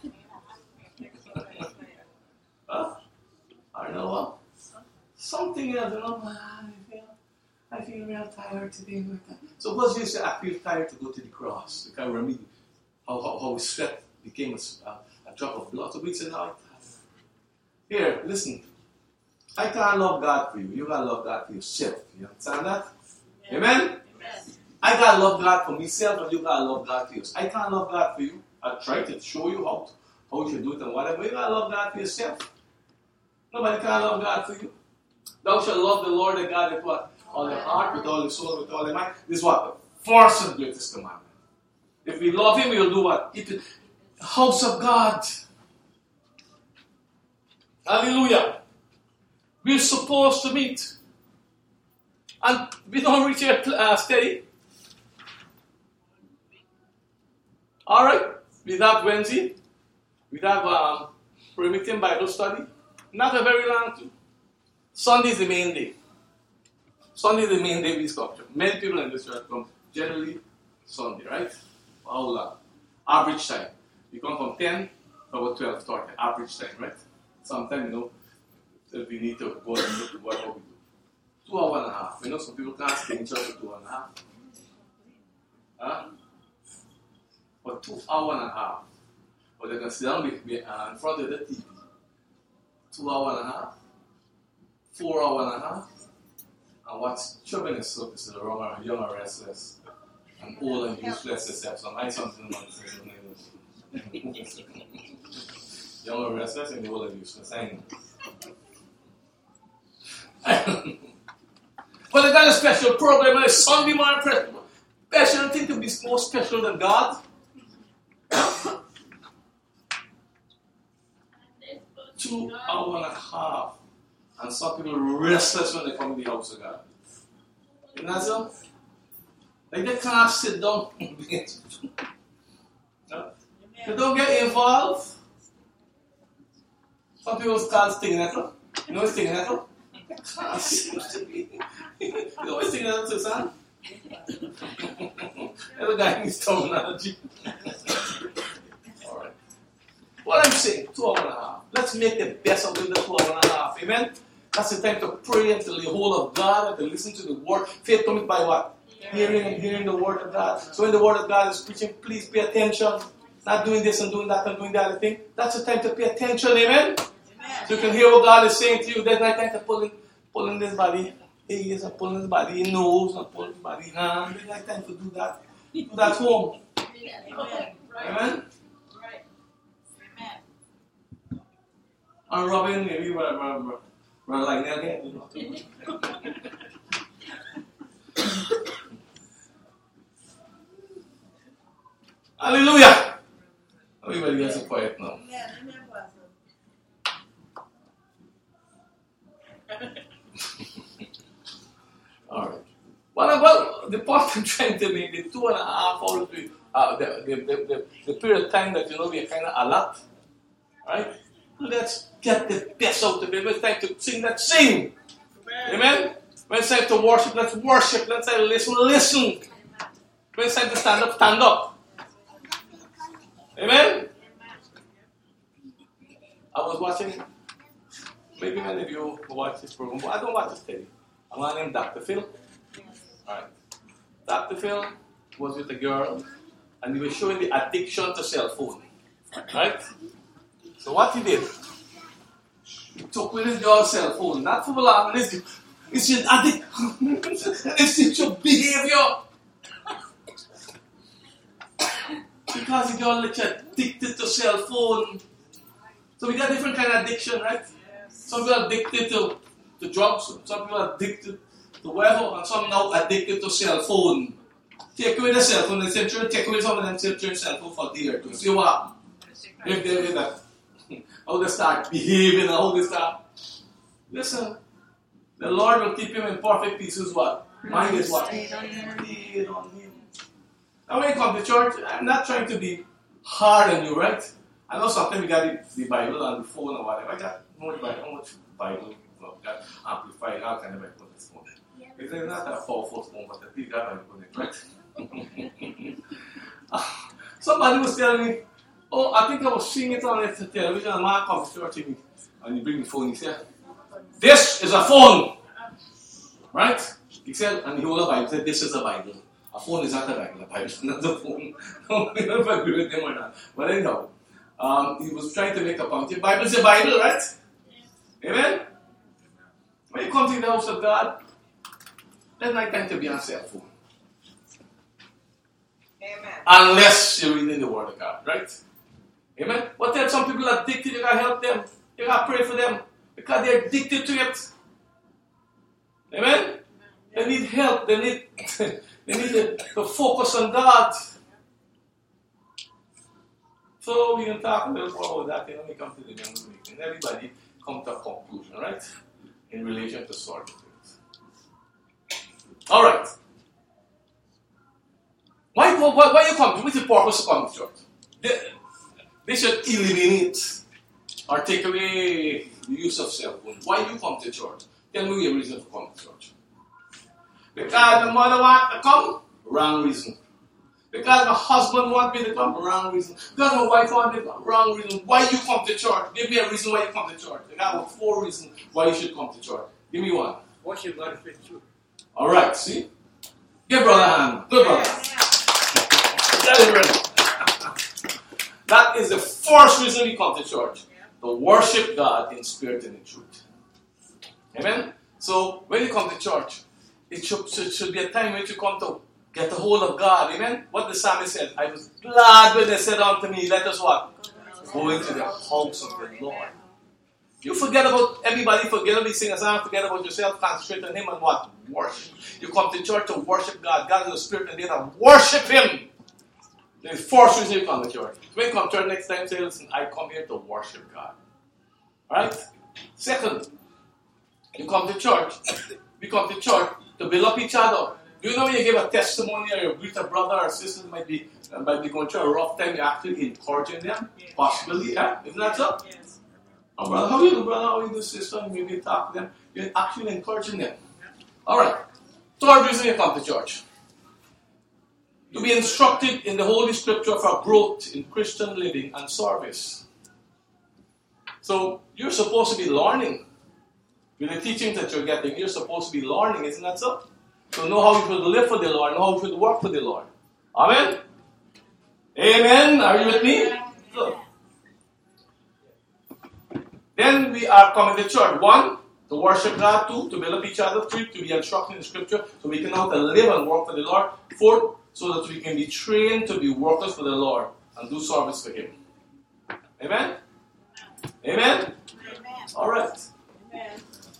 Speaker 1: Huh? I know what? Something else, you know, I feel, I feel real tired today. So what's this? I feel tired to go to the cross. You can remember how, how, how sweat became a, a drop of blood. So we said, no, here, listen. I can't love God for you. You gotta love God for yourself. You understand that? Yeah. Amen? Amen? I gotta love God for myself, and you gotta love God for yourself. I can't love God for you. I try to show you how, to, how you should do it and whatever. You gotta love God for yourself. Nobody can love God for you. Thou shalt love the Lord thy God with what? All your heart, with all your soul, with all your mind. This is what? The first and greatest commandment. If we love Him, we will do what? It is the house of God. Hallelujah. We're supposed to meet. And we don't reach here uh, steady. All right. We have Wednesday. We have um, Primitive Bible study. Not a very long time. Sunday is the main day. Sunday is the main day we sculpture. Many people in this church come generally Sunday, right? How long? Average time. We come from ten to about twelve thirty. Average time, right? Sometimes, you know, if we need to go and look at what we do. Two hours and a half. You know, some people can't stay in church for two and a half. Huh? For two hours and a half. But they can sit down with me uh, in front of the T V. Two hours and a half. Four hours and a half. And watch children services around young and restless. And old and useless except some I something about the young and restless and old and useless. I know. But they got a special program on a Sunday morning prayer. Special thing to be more special than God. Two hour and a half. And some people are restless when they come to the house of God. You know so? Like they can't sit down. They don't get involved. Some people call stinging nettle. You know stinging nettle? They can't sit. You know what stinging nettle is, son? There's a guy in his terminology. Alright. What I'm saying, two hours and a half. Let's make the best of the two hours and a half. Amen? That's the time to pray and to lay hold of God and to listen to the word. Faith comes by what? Hearing and hearing the word of God. So when the word of God is preaching, please pay attention. Not doing this and doing that and doing the other thing. That's the time to pay attention. Amen? Amen. So you can hear what God is saying to you. There's no time to pull in, pull in this body. Ears and pull in his body, his nose and pull in his body, hand. There's no time to do that. Do that home.
Speaker 2: Amen.
Speaker 1: Amen?
Speaker 2: Right. Amen.
Speaker 1: And Robin, maybe we're, we're, we're, we're like that again. You know. Hallelujah! Everybody gets so quiet now. Alright. Well, well, the point I'm trying to make, the two and a half hours, uh, the, the, the, the, the period of time that you know we are kind of alert, right? Let's get the best out of it. When it's time to sing, let's sing. Amen? When it's time to worship, let's worship. Let's say listen, listen. When it's time to stand up, stand up. Amen? I was watching, maybe many of you watch this program, but I don't watch it steady. I'm going to name Doctor Phil. Alright. Doctor Phil was with a girl and he was showing the addiction to cell phone. Right? So what he did, he took with his girl's cell phone, not for long, it's just addiction. It's your behavior. Because the girl is addicted to cell phone. So we got different kind of addiction, right? Some people are addicted to, to drugs, some people are addicted to whatever, and some now addicted to cell phone. Take away the cell phone, they say, take away some of them, take your cell phone for a day or two. See what happens? If they do that, how they start behaving, how they start. Listen, the Lord will keep him in perfect peace. Who's what? Mind is what? Stayed on him. Now when you come to church, I'm not trying to be hard on you, right? I know sometimes we got the, the Bible on the phone or whatever. I got no Bible, much Bible, well, got amplified, all kind of Bible on this phone. It's not a powerful phone, but at least got Bible on it, right? Somebody was telling me, oh, I think I was seeing it on the television, and man comes to church to me, and he brings the phone, he said, this is a phone! Right? He said, and he hold a Bible, he said, this is a Bible. A phone is not a Bible, a Bible is not a phone. I don't know if I agree with him or not. But anyhow, um, he was trying to make a point. The Bible is a Bible, right? Amen? When you come to the house of God, there's not time to be on cell phone.
Speaker 2: Amen.
Speaker 1: Unless you're reading the Word of God, right? Amen? But then some people are addicted, you gotta help them. You gotta pray for them. Because they're addicted to it. Amen? They need help. They need, they need to, to focus on God. So we can talk a little more about that when we come to the young meeting. Everybody come to a conclusion, right? In relation to certain things. Alright. Why why, why you come? What's the purpose of coming to church? They, they should eliminate or take away the use of cell phone. Why do you come to church? Tell me your reason for coming to church. Because the mother wants to come? Wrong reason. Because my husband wants me to come? Wrong reason. Because my wife wants me to come? Wrong reason. Why you come to church? Give me a reason why you come to church. I got four reasons why you should come to church. Give me one.
Speaker 4: Worship God faithful.
Speaker 1: Alright, see? Give brother a hand. Good brother. That is the first reason we come to church. To worship God in spirit and in truth. Amen? So, when you come to church, it should, should, should be a time when you come to get a hold of God. Amen? What the psalmist said, I was glad when they said unto me, let us what? Go into the house of the Lord. You forget about everybody, forget about these things, forget about yourself, concentrate on Him and what? Worship. You come to church to worship God. God is a spirit and they have worship Him. The first reason you come to church. So when you come to church next time, say, listen, I come here to worship God. Alright? Second, you come to church. We come to church to build up each other. Do you know when you give a testimony or you greet a brother or sister might be uh, might be going through a rough time, you're actually encouraging them? Yes. Possibly, yeah? Isn't that so?
Speaker 2: Yes.
Speaker 1: Oh, brother, how you do, brother? How you do, sister? And maybe you talk to them. You're actually encouraging them. Alright. Third reason you come to church. To be instructed in the Holy Scripture for growth in Christian living and service. So, you're supposed to be learning. With the teachings that you're getting, you're supposed to be learning, isn't that so? So know how you should live for the Lord, know how you should work for the Lord. Amen? Amen? Are you with me? Good. Then we are coming to church. One, to worship God. Two, to build up each other. Three, to be instructed in Scripture so we can know how to live and work for the Lord. Four, so that we can be trained to be workers for the Lord and do service for Him. Amen? Amen? Amen. All right.
Speaker 2: Amen.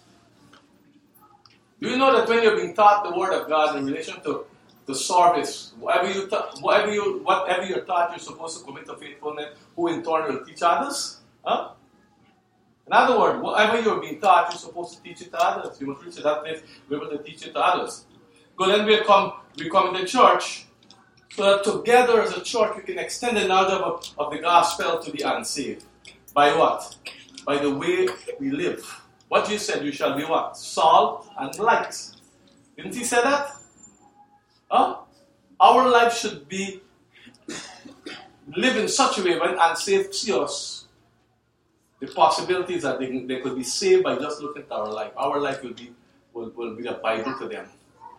Speaker 1: Do you know that when you're being taught the Word of God in relation to the service, whatever you ta- whatever you whatever you're taught, you're supposed to commit to faithfulness, who in turn will teach others? Huh? In other words, whatever you're being taught, you're supposed to teach it to others. You must reach that place, be able to teach it to others. But then we come we come into church so that together as a church we can extend the knowledge of, of the gospel to the unsaved. By what? By the way we live. What Jesus said, you shall be what? Salt and light. Didn't He say that? Huh? Our life should be live in such a way when unsaved see us. The possibilities that they, they could be saved by just looking at our life. Our life will be will, will be a Bible to them.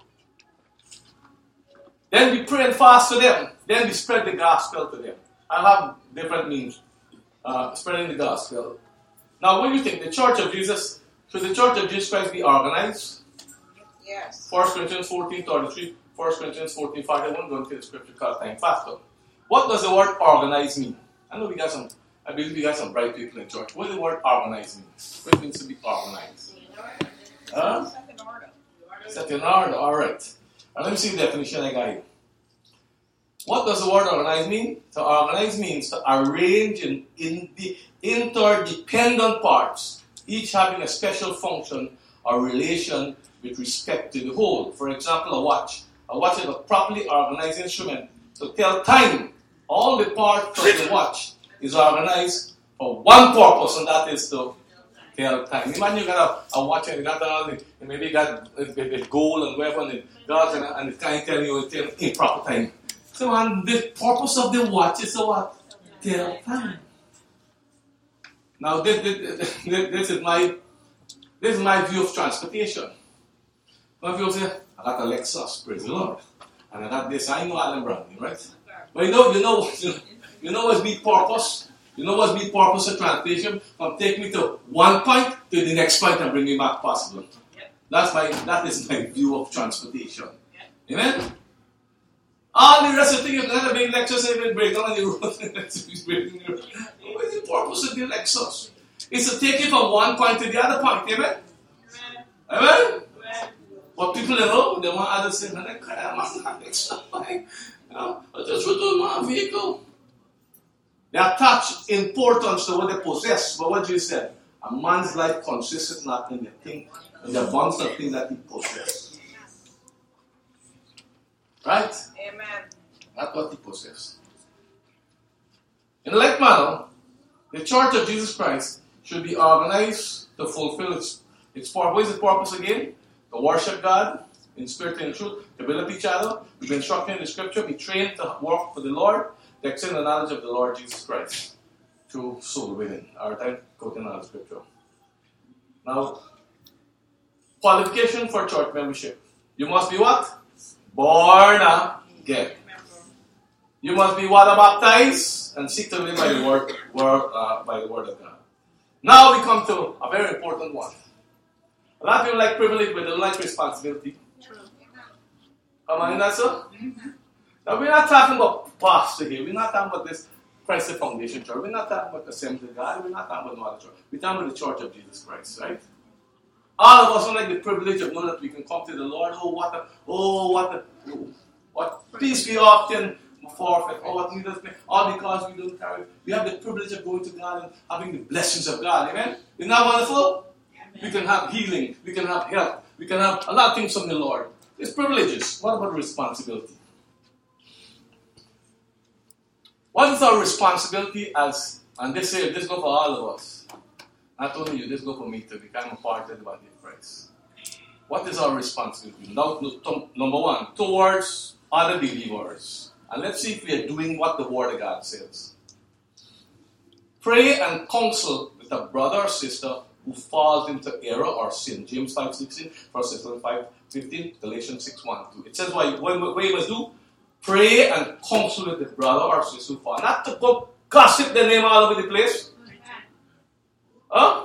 Speaker 1: Then we pray and fast for them. Then we spread the gospel to them. I have different means uh, spreading the gospel. Now, what do you think? The Church of Jesus, should the Church of Jesus Christ be organized?
Speaker 2: Yes.
Speaker 1: First Corinthians fourteen thirty-three, First Corinthians fourteen five. I won't go into the scripture because time faster. What does the word organize mean? I know we got some, I believe we got some bright people in church. What does the word organize mean? What it means to be organized? Huh?
Speaker 2: Set in order.
Speaker 1: Set in order, alright. Now let me see the definition I got here. What does the word organize mean? To organize means to arrange in, in the interdependent parts, each having a special function or relation with respect to the whole. For example, a watch. A watch is a properly organized instrument to tell time. All the parts of the watch is organized for one purpose, and that is to tell time. Imagine you got a, a watch and you got all the, and maybe you got a, a gold and whatever, and it goes and, and it can't tell you it's improper time. So, and the purpose of the watch is to what? Tell time. Now, this, this, this is my this is my view of transportation. Some people say, I got a Lexus, praise the Lord, and I got this. I know Allen Browning, right? But you know, you know, you know, you know what's my purpose? You know what's my purpose of transportation? From take me to one point to the next point and bring me back possible. That's my that is my view of transportation. Amen. All the rest of the thing, you can have a big Lexus and it break down on the road. What is the purpose of the Lexus? It's to take you from one point to the other point. Amen? Amen? Amen? But people don't know, they want others to say, I'm not Lexus. You know, I just return my vehicle. They attach importance to what they possess. But what Jesus said, a man's life consists not in the thing, in the abundance of things that he possesses. Right?
Speaker 2: Amen.
Speaker 1: That's what he possessed. In like manner, the Church of Jesus Christ should be organized to fulfill its, its purpose. What is its purpose again? To worship God in spirit and in truth, to build up each other, to be instructed in the Scripture, be trained to work for the Lord, to extend the knowledge of the Lord Jesus Christ through soul winning. Our time quoting out of Scripture. Now, qualification for church membership. You must be what? Born again. You must be water baptized and seek to live by the word, word uh, by the word of God. Now we come to a very important one. A lot of people like privilege, but they don't like responsibility.
Speaker 2: True.
Speaker 1: Come on, that's so? Now we're not talking about pastor here. We're not talking about this Christ Foundation Church. We're not talking about Assembly of God. We're not talking about no other church. We're talking about the Church of Jesus Christ, right? All of us don't like the privilege of knowing that we can come to the Lord. Oh, what a, oh, what a, oh, what peace we often forfeit. Oh, what needless pain. All because we don't carry. We have the privilege of going to God and having the blessings of God. Amen? Isn't that wonderful? Amen. We can have healing. We can have health. We can have a lot of things from the Lord. It's privileges. What about responsibility? What is our responsibility as, and this here, this go for all of us. Not only you, this go for me to become a part of the body of Christ. What is our responsibility? Now, number one, towards other believers. And let's see if we are doing what the Word of God says. Pray and counsel with a brother or sister who falls into error or sin. James five sixteen, First Thessalonians five fifteen, Galatians six one two. It says what, what, what you must do? Pray and counsel with the brother or sister who falls. Not to go gossip their name all over the place. Huh?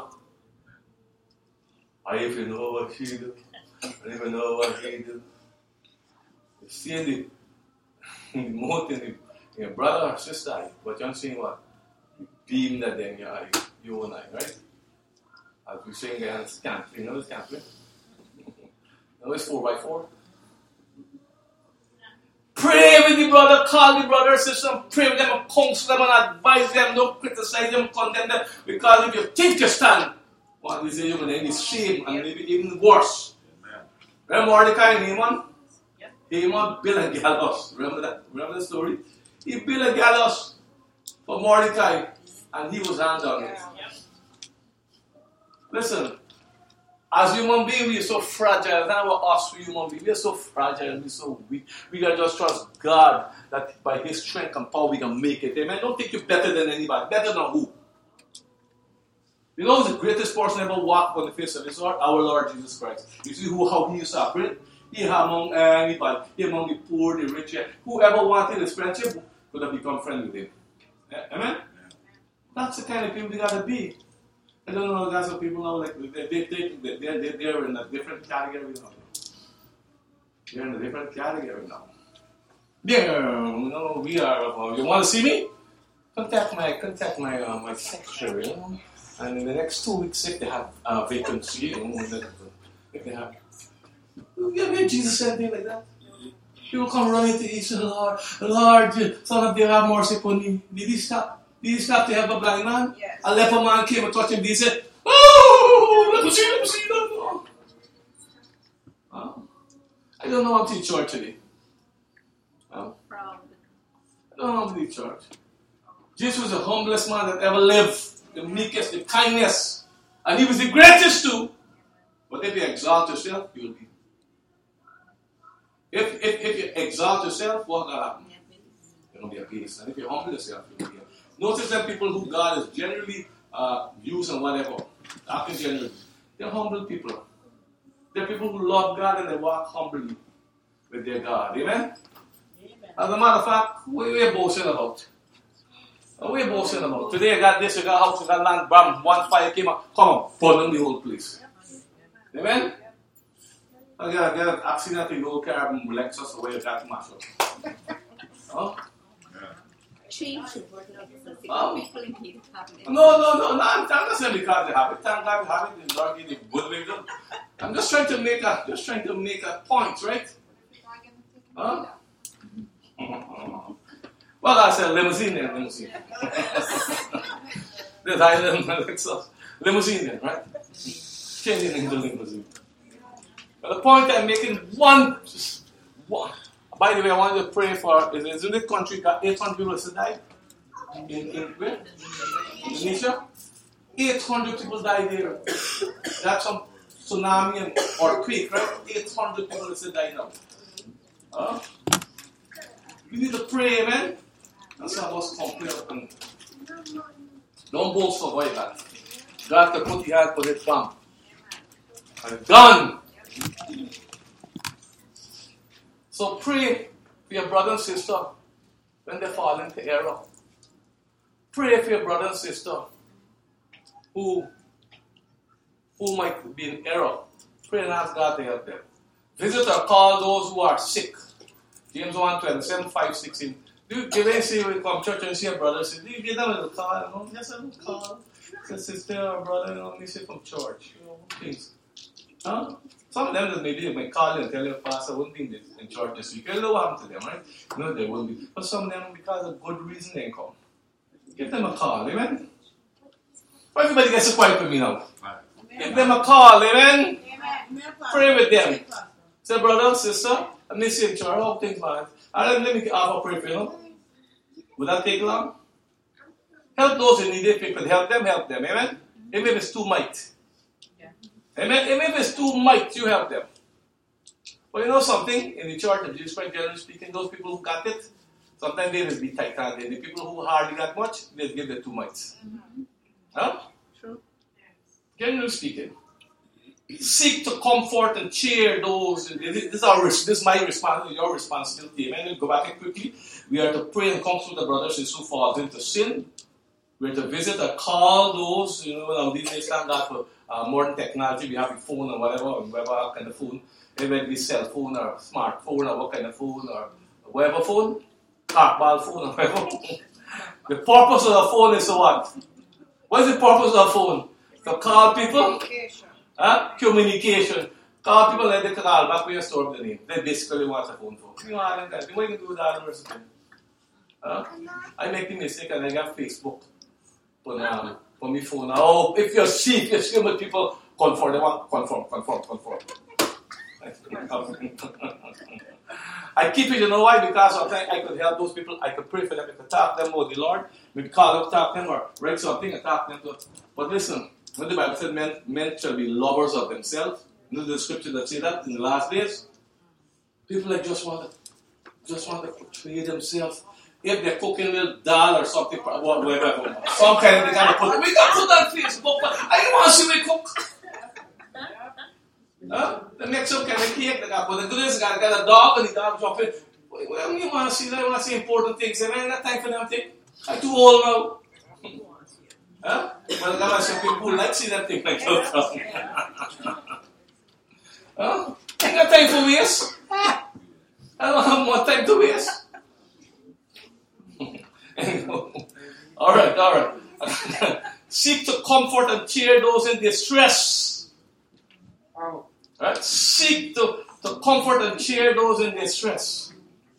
Speaker 1: I even know what she do. I don't even know what he do. You see the, the motive in your brother or sister, but you're saying what? You beam that in your eye, you and I, right? As we sing and scampling. You know the scampling? No, it's four by four. Pray with the brother, call the brother or sister, pray with them and counsel them and advise them, don't criticize them, condemn them, because if you take your stand, what is it, you're going to end in shame and maybe even worse. Amen. Remember Mordecai and Haman? Yep. Haman built a gallows. Remember that? Remember the story? He built a gallows for Mordecai and he was hanged on it. Yep. Listen, as human beings, we are so fragile. It's not about us, we human beings. We are so fragile, we're so weak. We gotta just trust God that by His strength and power we can make it. Amen. Don't think you're better than anybody. Better than who? You know who's the greatest person ever walked on the face of this earth? Our Lord Jesus Christ. You see who how He used to operate? He among anybody. He among the poor, the rich. Whoever wanted His friendship could have become friends with Him. Amen? That's the kind of people we gotta be. I don't know, that's what people know, like, they, they, they, they, they, they're in a different category now. They're in a different category now. Yeah, you know, we are, uh, you want to see me? Contact my, contact my, uh, my secretary, you know? And in the next two weeks, if they have a uh, vacancy, you know, if they have, you ever hear Jesus say anything like that? People come running to each other, Lord, Lord, Son of David, have mercy upon me. Did He stop? Did He stop to help a blind man?
Speaker 2: Yes.
Speaker 1: A leper man came and touched him. He said, oh, let me see, let me see, let me see. Oh. I don't know how to teach church today. Oh. I don't know how to teach church. Jesus was the humblest man that ever lived. The meekest, the kindest. And He was the greatest too. But if you exalt yourself, you'll be. If, if, if you exalt yourself, what will happen? You're going to be a beast. And if you humble yourself, you'll be a Notice that people who God is generally uh, used and whatever, acting generally, they're humble people. They're people who love God and they walk humbly with their God. Amen? Amen. As a matter of fact, what are we boasting about? What are we boasting about? Today I got this, I got house, I got land, bam, one fire came up, come on, burn the whole place. Amen? I got, I got an accident in the old car, Lexus, away, I got to mash up. Huh?
Speaker 2: Change the word of the
Speaker 1: um,
Speaker 2: people in here having it.
Speaker 1: No, no, no, no, I'm not saying because they have it. Thank God they have it, the Lord gave the good wisdom. I'm just trying to make a just trying to make a point, right? Huh? Well, I said limousine then, limousine. There's Island Lexus. Limousine then, right? Changing into limousine. But the point I'm making, one, just one, By the way, I wanted to pray for, isn't this country got eight hundred people that died? In, in where? Indonesia? eight hundred people died there. That's some tsunami and earthquake, right? eight hundred people that died now. Huh? We need to pray, amen? And some of us complain. Don't boast for what that. God can put your hand, put it down. And done. So pray for your brother and sister when they fall into error. Pray for your brother and sister who, who might be in error. Pray and ask God to help them. Visit or call those who are sick. James one twenty-seven, five, sixteen. Do you give say when you come to church and see a brother, say, do you give them a little call? You know, just a little call. Say, sister or brother, you know, let me say from church. You know, things. Huh? Some of them that maybe they might call you and tell you, Pastor, I wouldn't be in church this week. You know what happened to them, right? No, they wouldn't be. But some of them, because of good reason, they come. Give them a call, amen? Why everybody gets so quiet for me now? Give them a call, amen? Amen. Pray with them. Say, brother, sister, I miss you in church. How things, man? And let me have a prayer for you. Would that take long? Help those in need if you could help them, help them, amen? Even if it's too might. Amen. Even if it's too might, you help them. But you know something? In the church, of Jesus Christ, generally speaking, those people who got it, sometimes they will be tight-handed. The people who hardly got much, they'll give the two mites. Mm-hmm. Huh? True. Generally speaking. Seek to comfort and cheer those. This is, our, this is my responsibility, your responsibility. Amen. We'll go back and quickly. We are to pray and comfort the brothers who fall into sin. We are to visit or call those, you know, now these days, thank God for uh, modern technology. We have a phone or whatever, or whatever kind of phone. Whether it be cell phone or smartphone or what kind of phone or whatever phone, cartball phone or whatever. The purpose of the phone is to what? What is the purpose of the phone? To call people? Communication. Huh? Communication. Call people and they can call back when you store the name. They basically want a phone for. You know, I don't know. What you can do with that person? Huh? I make the mistake and I got Facebook. For, um, for me phone. Oh, if you're see, if you're seeing with people, conform, they want conform, conform, conform. I keep it, you know why? Because sometimes I could help those people, I could pray for them, I could talk to them about the Lord, maybe call them, talk to them, or write something and talk to them. To, but listen, when the Bible said men, men shall be lovers of themselves, you know the scripture that say that in the last days? People like just want to, just want to portray themselves. If they're cooking a little dal or something, whatever, some kind of thing, gotta put, we got to put that on Facebook, but I don't want to see me cook. Huh? They make some kind of cake, they got, but the good is, got, got a dog and the dog jumping. Well, you want to see, I want to see important things, and I ain't got time for them things. I'm too old now. Huh? But I got some people who like to see them things like that. Huh? I ain't got time for waste. I don't have more time to waste. all right, all right. Seek to comfort and cheer those in distress. Right? Seek to, to comfort and cheer those in distress.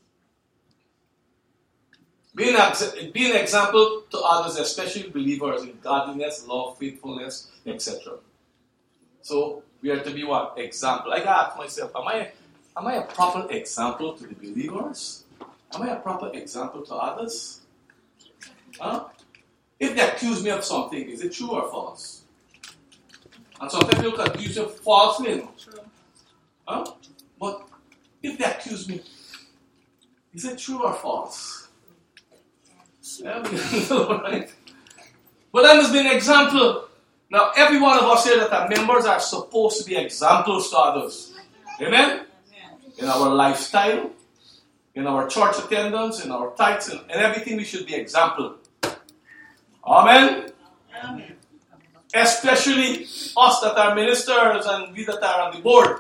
Speaker 1: Be an, be an example to others, especially believers, in godliness, love, faithfulness, et cetera. So we are to be what? Example. I gotta ask myself, am I, am I a proper example to the believers? Am I a proper example to others? Huh? If they accuse me of something, is it true or false? And sometimes people can accuse you falsely. True. Huh? But if they accuse me, is it true or false? Yeah, right? But that must be an example. Now, every one of us here that are members are supposed to be examples to others. Amen? In our lifestyle, in our church attendance, in our tithes, and everything, we should be example. Amen? Amen. Especially us that are ministers and we that are on the board.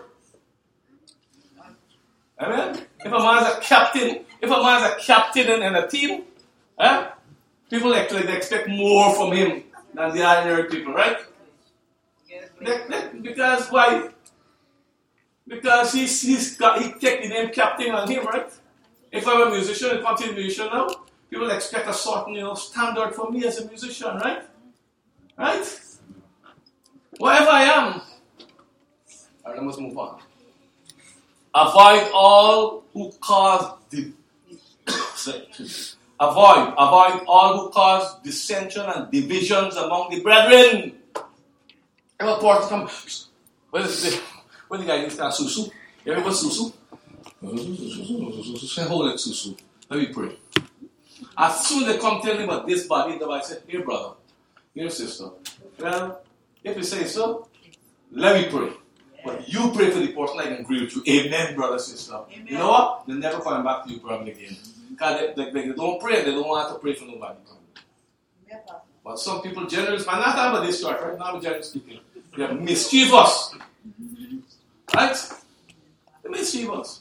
Speaker 1: Amen? If a man is a captain, if a man is a captain in, in a team, eh, people actually they expect more from him than the ordinary people, right? They, they, because why? Because he's, he's got, he take the name captain on him, right? If I'm a musician, if I'm a musician now, people expect a certain, you know, standard for me as a musician, right? Right? Whatever I am. Alright, let's move on. Avoid all who cause di- avoid, avoid all who cause dissension and divisions among the brethren. Ever port come? What is the what the guy used to have susu? You ever got susu? Say hold it susu. Let me pray. As soon as they come tell me about this body, the Bible said, here brother, here sister. Well, if you say so, let me pray. But you pray for the person I can agree with you. Amen, brother, sister. Amen. You know what? They're never coming back to you probably again. Because they, they, they don't pray, they don't want to pray for nobody. Never. But some people generally, I'm not talking about this church, right? Now I'm generally speaking. They're mischievous. Right? They're mischievous.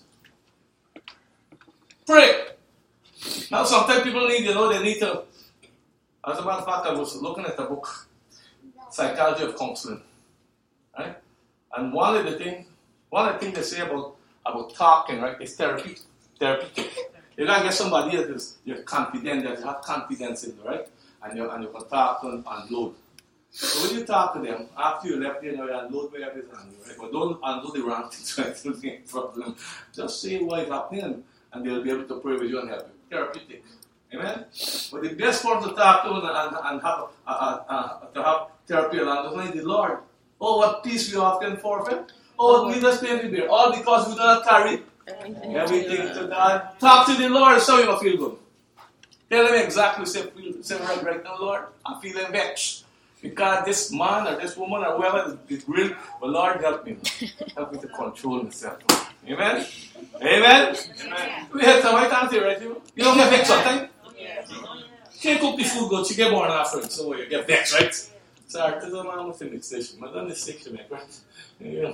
Speaker 1: Pray. Now sometimes people need, you know, they need to, as a matter of fact, I was looking at a book, Psychology of Counseling. Right? And one of the things, one of the things they say about, about talking, right, is therapy. Therapeutic. You gotta get somebody that is you're confident, that you have confidence in, right? And you and you can talk to them and unload. So when you talk to them, after you left, you know, you unload whatever is on you, right? But don't unload the wrong things, right? Don't get a problem. Just say what is happening, and they'll be able to pray with you and help you. Therapeutic. Amen? But the best part to talk to them and, and have uh, uh, uh, to have therapy along the line is the Lord. Oh, what peace we often forfeit. Oh, give us pain to bear. All because we do not carry everything, everything to God. Talk to the Lord so you will feel good. Tell him exactly, say, say right, right now, Lord, I'm feeling vexed. Because this man or this woman or whoever is real, but Lord, help me. Help me to control myself. Amen? Amen? Amen. We had some right answer, right? You don't get vexed sometimes? You can't cook the food good, you get born after it, so you get vexed, right? So artisan man with the mixation. I done the section, right? Yeah.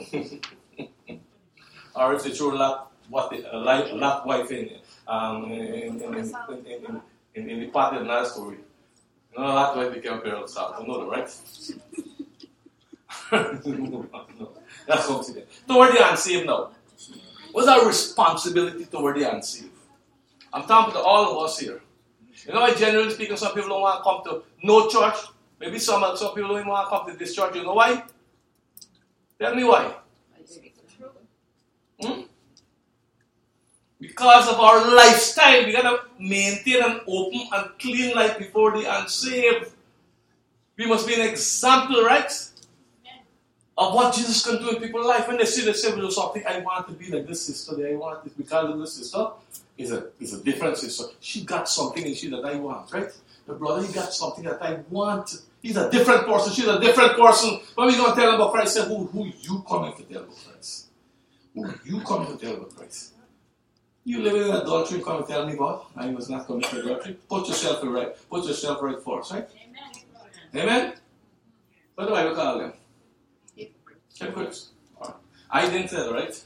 Speaker 1: Or if they throw a lot, what the a lot, a lot wife in, um, in, in, in, in, in, in, in the part of another story. No, a lot wife became parallel south. You know that, right? no, no. That's what I'm saying. Toward the unsaved now. What's our responsibility toward the unsaved? I'm talking to all of us here. You know, generally speaking, some people don't want to come to no church. Maybe some, some people don't even want to come to this church. You know why? Tell me why. Hmm? Because of our lifestyle. We got to maintain an open and clean life before the unsaved. We must be an example, right? Of what Jesus can do in people's life. When they see the say, something, I want to be like this sister. I want this because of this sister. Is a, is a different sister. She got something in she that I want, right? The brother, he got something that I want. He's a different person. She's a different person. When we going to tell about Christ, say, who, who you coming to tell about Christ? Who you coming to tell about Christ? You living in adultery, come and tell me what? I was not committing adultery. Put yourself right. Put yourself right first, right? Amen. Amen? What do I call them? Hypocrites. Right. I didn't say that, right?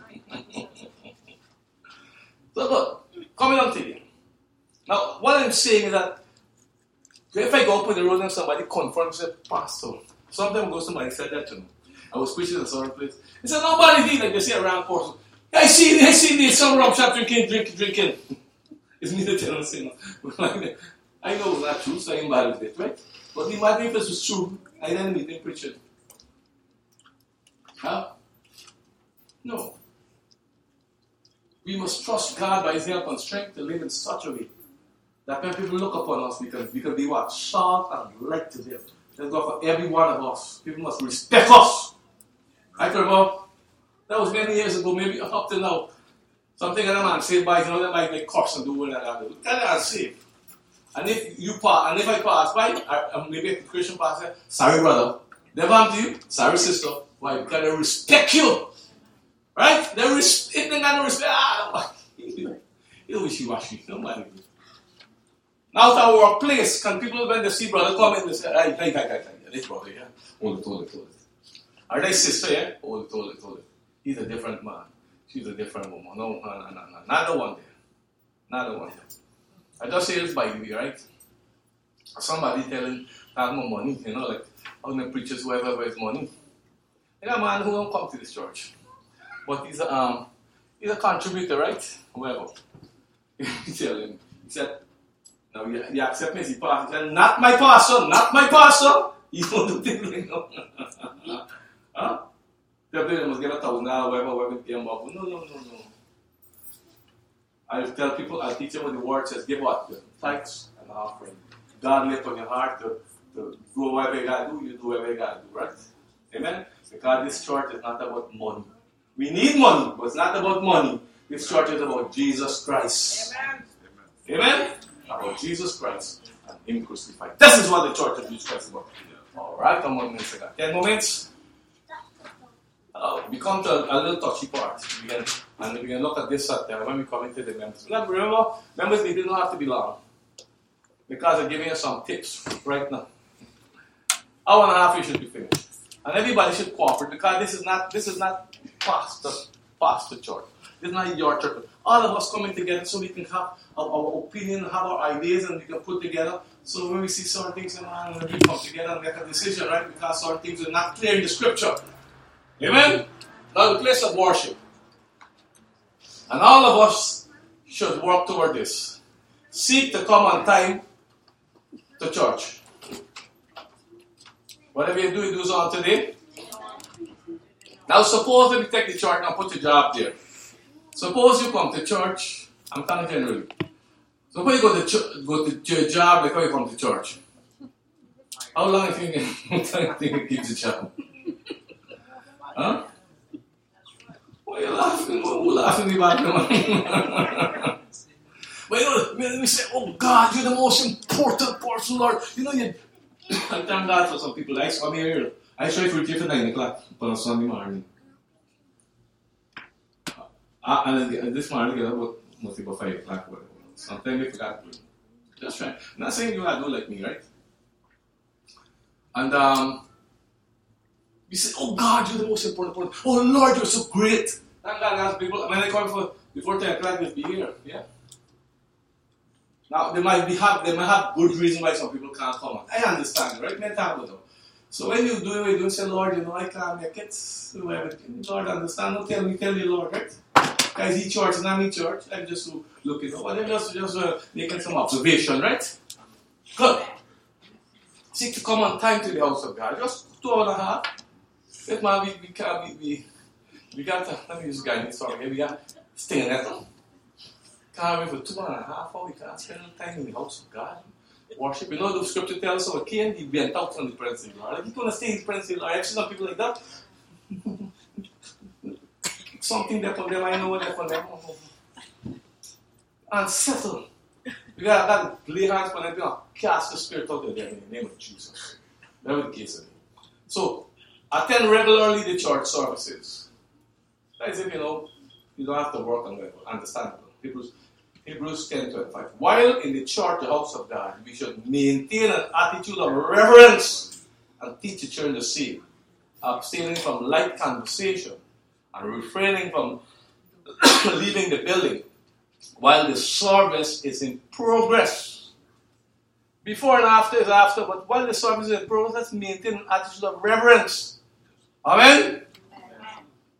Speaker 1: So good. Coming on to you. Now, what I'm saying is that if I go up with the road and somebody confirms a pastor, sometimes go somebody said that to me. I was preaching in a certain place. He said, nobody did like they see a round person. I see, I see this some rum shop drinking, drinking, drinking. It's me that tell us, you know. I know it's not true, so I'm bad with it, right? But imagine if this was true, I didn't meet him preaching. Huh? No. We must trust God by His help and strength to live in such a way that when people look upon us, we can, we can be what? Salt and light to them. Let's go for every one of us. People must respect us. I can remember, that was many years ago, maybe up to now. Something that a man saved by, you know, they might get curse and do what they do. Tell them I'm saved. And if you pass, and if I pass by, I, maybe a Christian pastor, sorry brother, never am to you, sorry sister. Why? Because they respect you. Right? They res- if they got no respect, ah, you wishy-washy. Nobody do. Now at our workplace, can people, when they see brother come in, they say, hey, hey, hey, hey, hey, this brother, yeah? Hold it, hold it, hold it. Are they sister, yeah? Hold it, hold it, hold it. He's a different man. She's a different woman. No, no, no, no, no. Not the one there. Not the one there. I just say this by the way, right? Somebody telling that more money, you know, like how many preachers, whoever has money. You know, a man who don't come to this church. But he's a, um, he's a contributor, right? Whoever. He tell him, he said, now you, you accept me as the pastor. He said, not my pastor, not my pastor. He won't do things like that. Huh? The every day you must give a thousand dollars, whatever, whatever, pay them up. No, no, no, no. I'll tell people, I'll teach them what the word says. Give what? The tithes and offering. God lay on your heart to, to do whatever you gotta do, you do whatever you gotta do, right? Amen? Because this church is not about money. We need money, but it's not about money. This church is about Jesus Christ.
Speaker 4: Amen.
Speaker 1: Amen? About Jesus Christ and Him crucified. This is what the church of Jesus Christ is about. Alright, come on, minutes ago. Ten moments. Uh, we come to a, a little touchy part. We can, and we can look at this at uh, when we come into the members. Now, remember, members, they do not have to be long. Because I'm giving you some tips right now. Hour and a half, you should be finished. And everybody should cooperate because this is not this is not pastor, pastor church. This is not your church. All of us coming together so we can have our, our opinion, have our ideas, and we can put together. So when we see certain things, man, we come together and make a decision, right? Because certain things are not clear in the scripture. Amen? Now the place of worship. And all of us should work toward this. Seek to come on time to church. Whatever you do, you do is on today. Now suppose that you take the church and put your job there. Suppose you come to church, I'm talking generally. Suppose you go to, ch- go to your job before you come to church. How long do you think it keeps the job? Huh? Why are you laughing? Who laughing about them? But you know, we say, oh God, you're the most important person, Lord. You know, you. I thank God for some people. I saw me here. I try to reach for nine o'clock on Sunday morning. Uh, and this morning, I get about must be about five o'clock. Whatever. Sometimes I forgot to do it. Just try. I'm not saying you gotta do like me, right? And um, we say, oh God, you're the most important person. Oh Lord, you're so great. Thank God, ask people. When they come for before ten o'clock, they'll be here. Yeah. Now, they might be have they might have good reason why some people can't come out. I understand, right? Men talk about them. So when you do it, you don't say, Lord, you know, I can't make it. Do everything. Lord, understand. Don't tell me, tell you, Lord, right? Guys, he church is not me church. I'm just looking over. I'm just, just uh, making some observation, right? Good. Seek to come on time to the house of God. Just two hours and a half. Yes, man, we, we can't, we, we, we got to, let me use guy, sorry, we got to stay in that. Can't wait for two and a half hours. We can't spend time in the house of God. Worship. You know the scripture tells us about Cain, he went out from the presence of the Lord. Like, he's going to stay in the presence of the Lord. I've seen some people like that. Something that for them, I know what that for them. And settle. You got to lay hands on them and cast the spirit out of them in the name of Jesus. That was the case of it. So, attend regularly the church services. That is if you know, you don't have to work on it. Understandable. Hebrews, Hebrews ten twenty-five. While in the church, the house of God, we should maintain an attitude of reverence and teach the children the same, abstaining from light conversation and refraining from leaving the building while the service is in progress. Before and after is after, but while the service is in progress, let's maintain an attitude of reverence. Amen? Amen.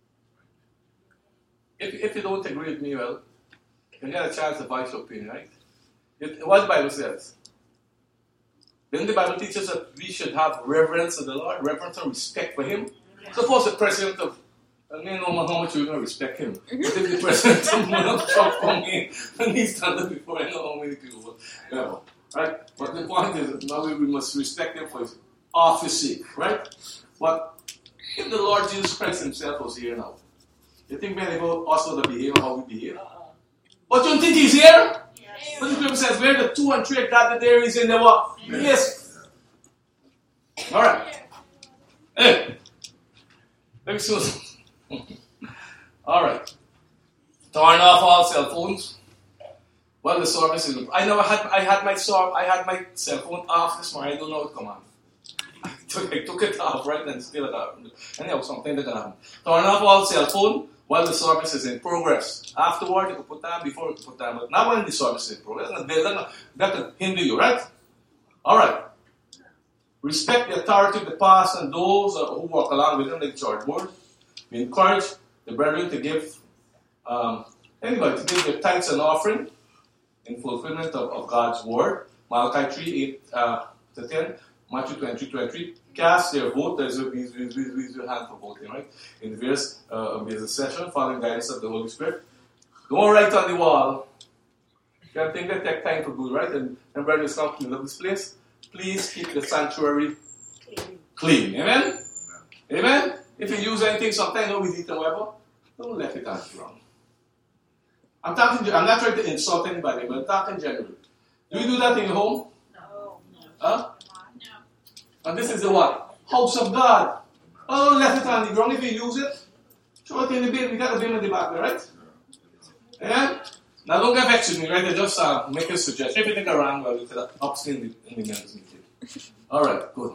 Speaker 1: If, if you don't agree with me, well, you get a chance to voice your opinion, right? It, what the Bible says. Then the Bible teaches that we should have reverence of the Lord, reverence and respect for Him. Suppose the president of, I don't know how much you're going to respect him. But if the president of Donald Trump comes in and he's standing before, I know how many people will. Yeah, right? But the point is, now we must respect him for his office sake, right? But if the Lord Jesus Christ Himself was here now, you think many of us would behave how we behave? But you don't think He's here? Yes. But the Scripture says, where the two and three are gathered, there is in the what? Yes. yes. All right. Hey. Let me see. All right. Turn off all cell phones. Well, the service is. I know I had I had my I had my cell phone off this morning. I don't know what come on. I took, I took it off right and still it out. Anyhow, something that can happen. Turn off all cell phone while the service is in progress. Afterward, you can put that before you can put that, but not when the service is in progress. That can hinder you, right? All right. Respect the authority of the pastor and those who work along with them, like the church board. We encourage the brethren to give, um, anybody to give their tithes and offering in fulfillment of, of God's word. Malachi three, eight uh, to ten. Matthew twenty-three, twenty-three. Cast their vote. There's a raise, raise, raise, raise your hand for voting, right? In the various uh, business session, following guidance of the Holy Spirit. Don't write on the wall. You have things that take time to do, right? And remember, it's not clean up this place. Please keep the sanctuary clean. clean. Amen? Amen? If you use anything, sometimes no with it or whatever, don't let it on the ground. I'm talking. I'm not trying to insult anybody, but I'm talking generally. Do you do that in your home?
Speaker 2: No.
Speaker 1: Huh?
Speaker 2: No.
Speaker 1: And this is the what? House of God. Oh, left it on the ground. If you use it, throw it in the bin. We got a bin in the back there, right? Yeah? Now don't get vexed with me, right? I just uh, make a suggestion. If you think around, well, you could upstairs in the, in the men's meeting. Alright, good.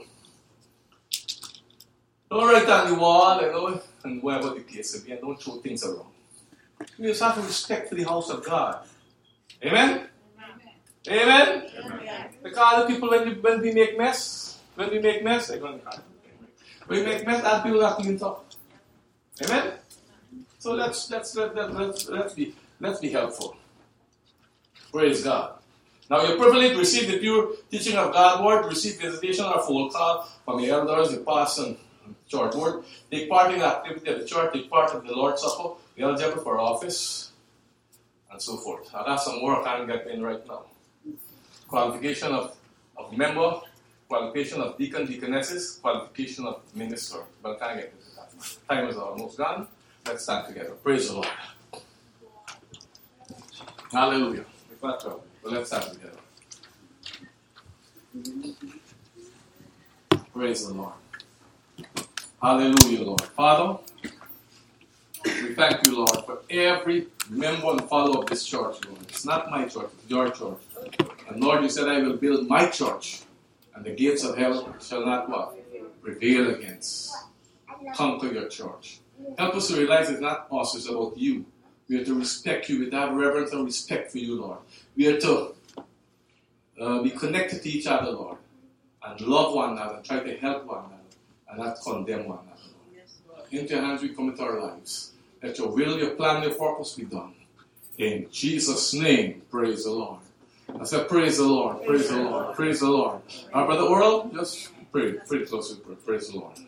Speaker 1: Don't write on the wall, you know, and wherever the case may be, and don't throw things around. You just have to respect for the house of God. Amen? Amen? Amen?
Speaker 2: Amen.
Speaker 1: Because the people, when, you, when we make mess, when we make mess, they're going to when we make mess, other people have to clean up. Amen? So let's let's let, let, let's let's be let's be helpful. Praise God. Now you're privileged to receive the pure teaching of God's word, receive visitation or full call from the elders, the pastor, and church board. Take part in the activity of the church, take part in the Lord's Supper, be eligible for office, and so forth. I got some work I can't get in right now. Qualification of, of member, qualification of deacon, deaconesses, qualification of minister. But I can't get into that. Time is almost gone. Let's stand together. Praise the Lord. Hallelujah. If not trouble, but let's stand together. Praise the Lord. Hallelujah, Lord. Father, we thank you, Lord, for every member and follower of this church, Lord. It's not my church, it's your church. And Lord, you said, I will build my church, and the gates of hell shall not what? Prevail against. Conquer your church. Help us to realize it's not us, it's about you. We are to respect you. We are to have reverence and respect for you, Lord. We are to uh, be connected to each other, Lord, and love one another, and try to help one another, and not condemn one another, Lord. Yes, Lord. Into your hands we commit our lives. Let your will, your plan, your purpose be done. In Jesus' name, praise the Lord. I said, praise the Lord, praise the Lord, praise the Lord. Our brother Oral, just pray, pray close with prayer. Praise the Lord.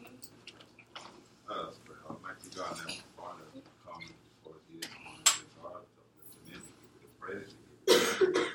Speaker 3: Uh, Almighty God, and Father, come before you this morning, God, to give you the praise, to give you the praise.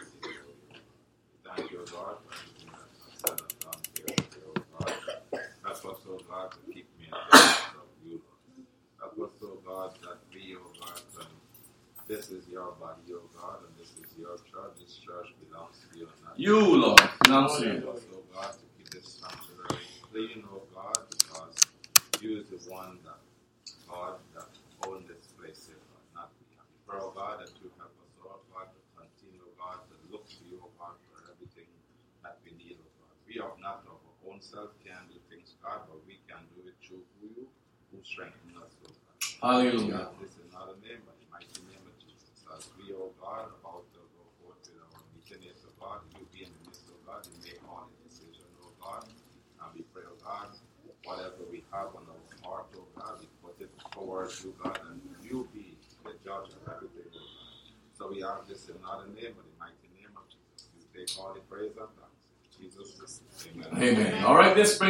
Speaker 3: Thank you, God, for everything that has done and done here, oh God. Help us, oh God, to keep me in the presence of you, Lord. Help us, oh God, that we, oh God, can, this is your body, oh God, and this is your church. This church belongs to you. Not
Speaker 1: you, Lord, belongs to you.
Speaker 3: Help us, oh God, to keep this sanctuary clean, oh God, because you is the one that, God, that own this place, oh God, not we. I pray, oh God, that you help us, oh God, to continue, oh God, to look to you, oh God, for everything that we need, oh God. We are not of our own self can do things, God, but we can do it through you, who strengthens us, oh God.
Speaker 1: Hallelujah.
Speaker 3: God, this is not a name, but the mighty name of Jesus. As we, oh God, about to go forth with our meeting, oh God, you be in the midst, oh God, and make all the decisions, oh God. And we pray, oh God, whatever we have on our heart, oh God, we put it towards you, God, and you be the judge of everything, oh God. So we have this in not a name, but the mighty name of Jesus. You take all the praise and thanks. In Jesus' name. Amen.
Speaker 1: Amen. All right, this brings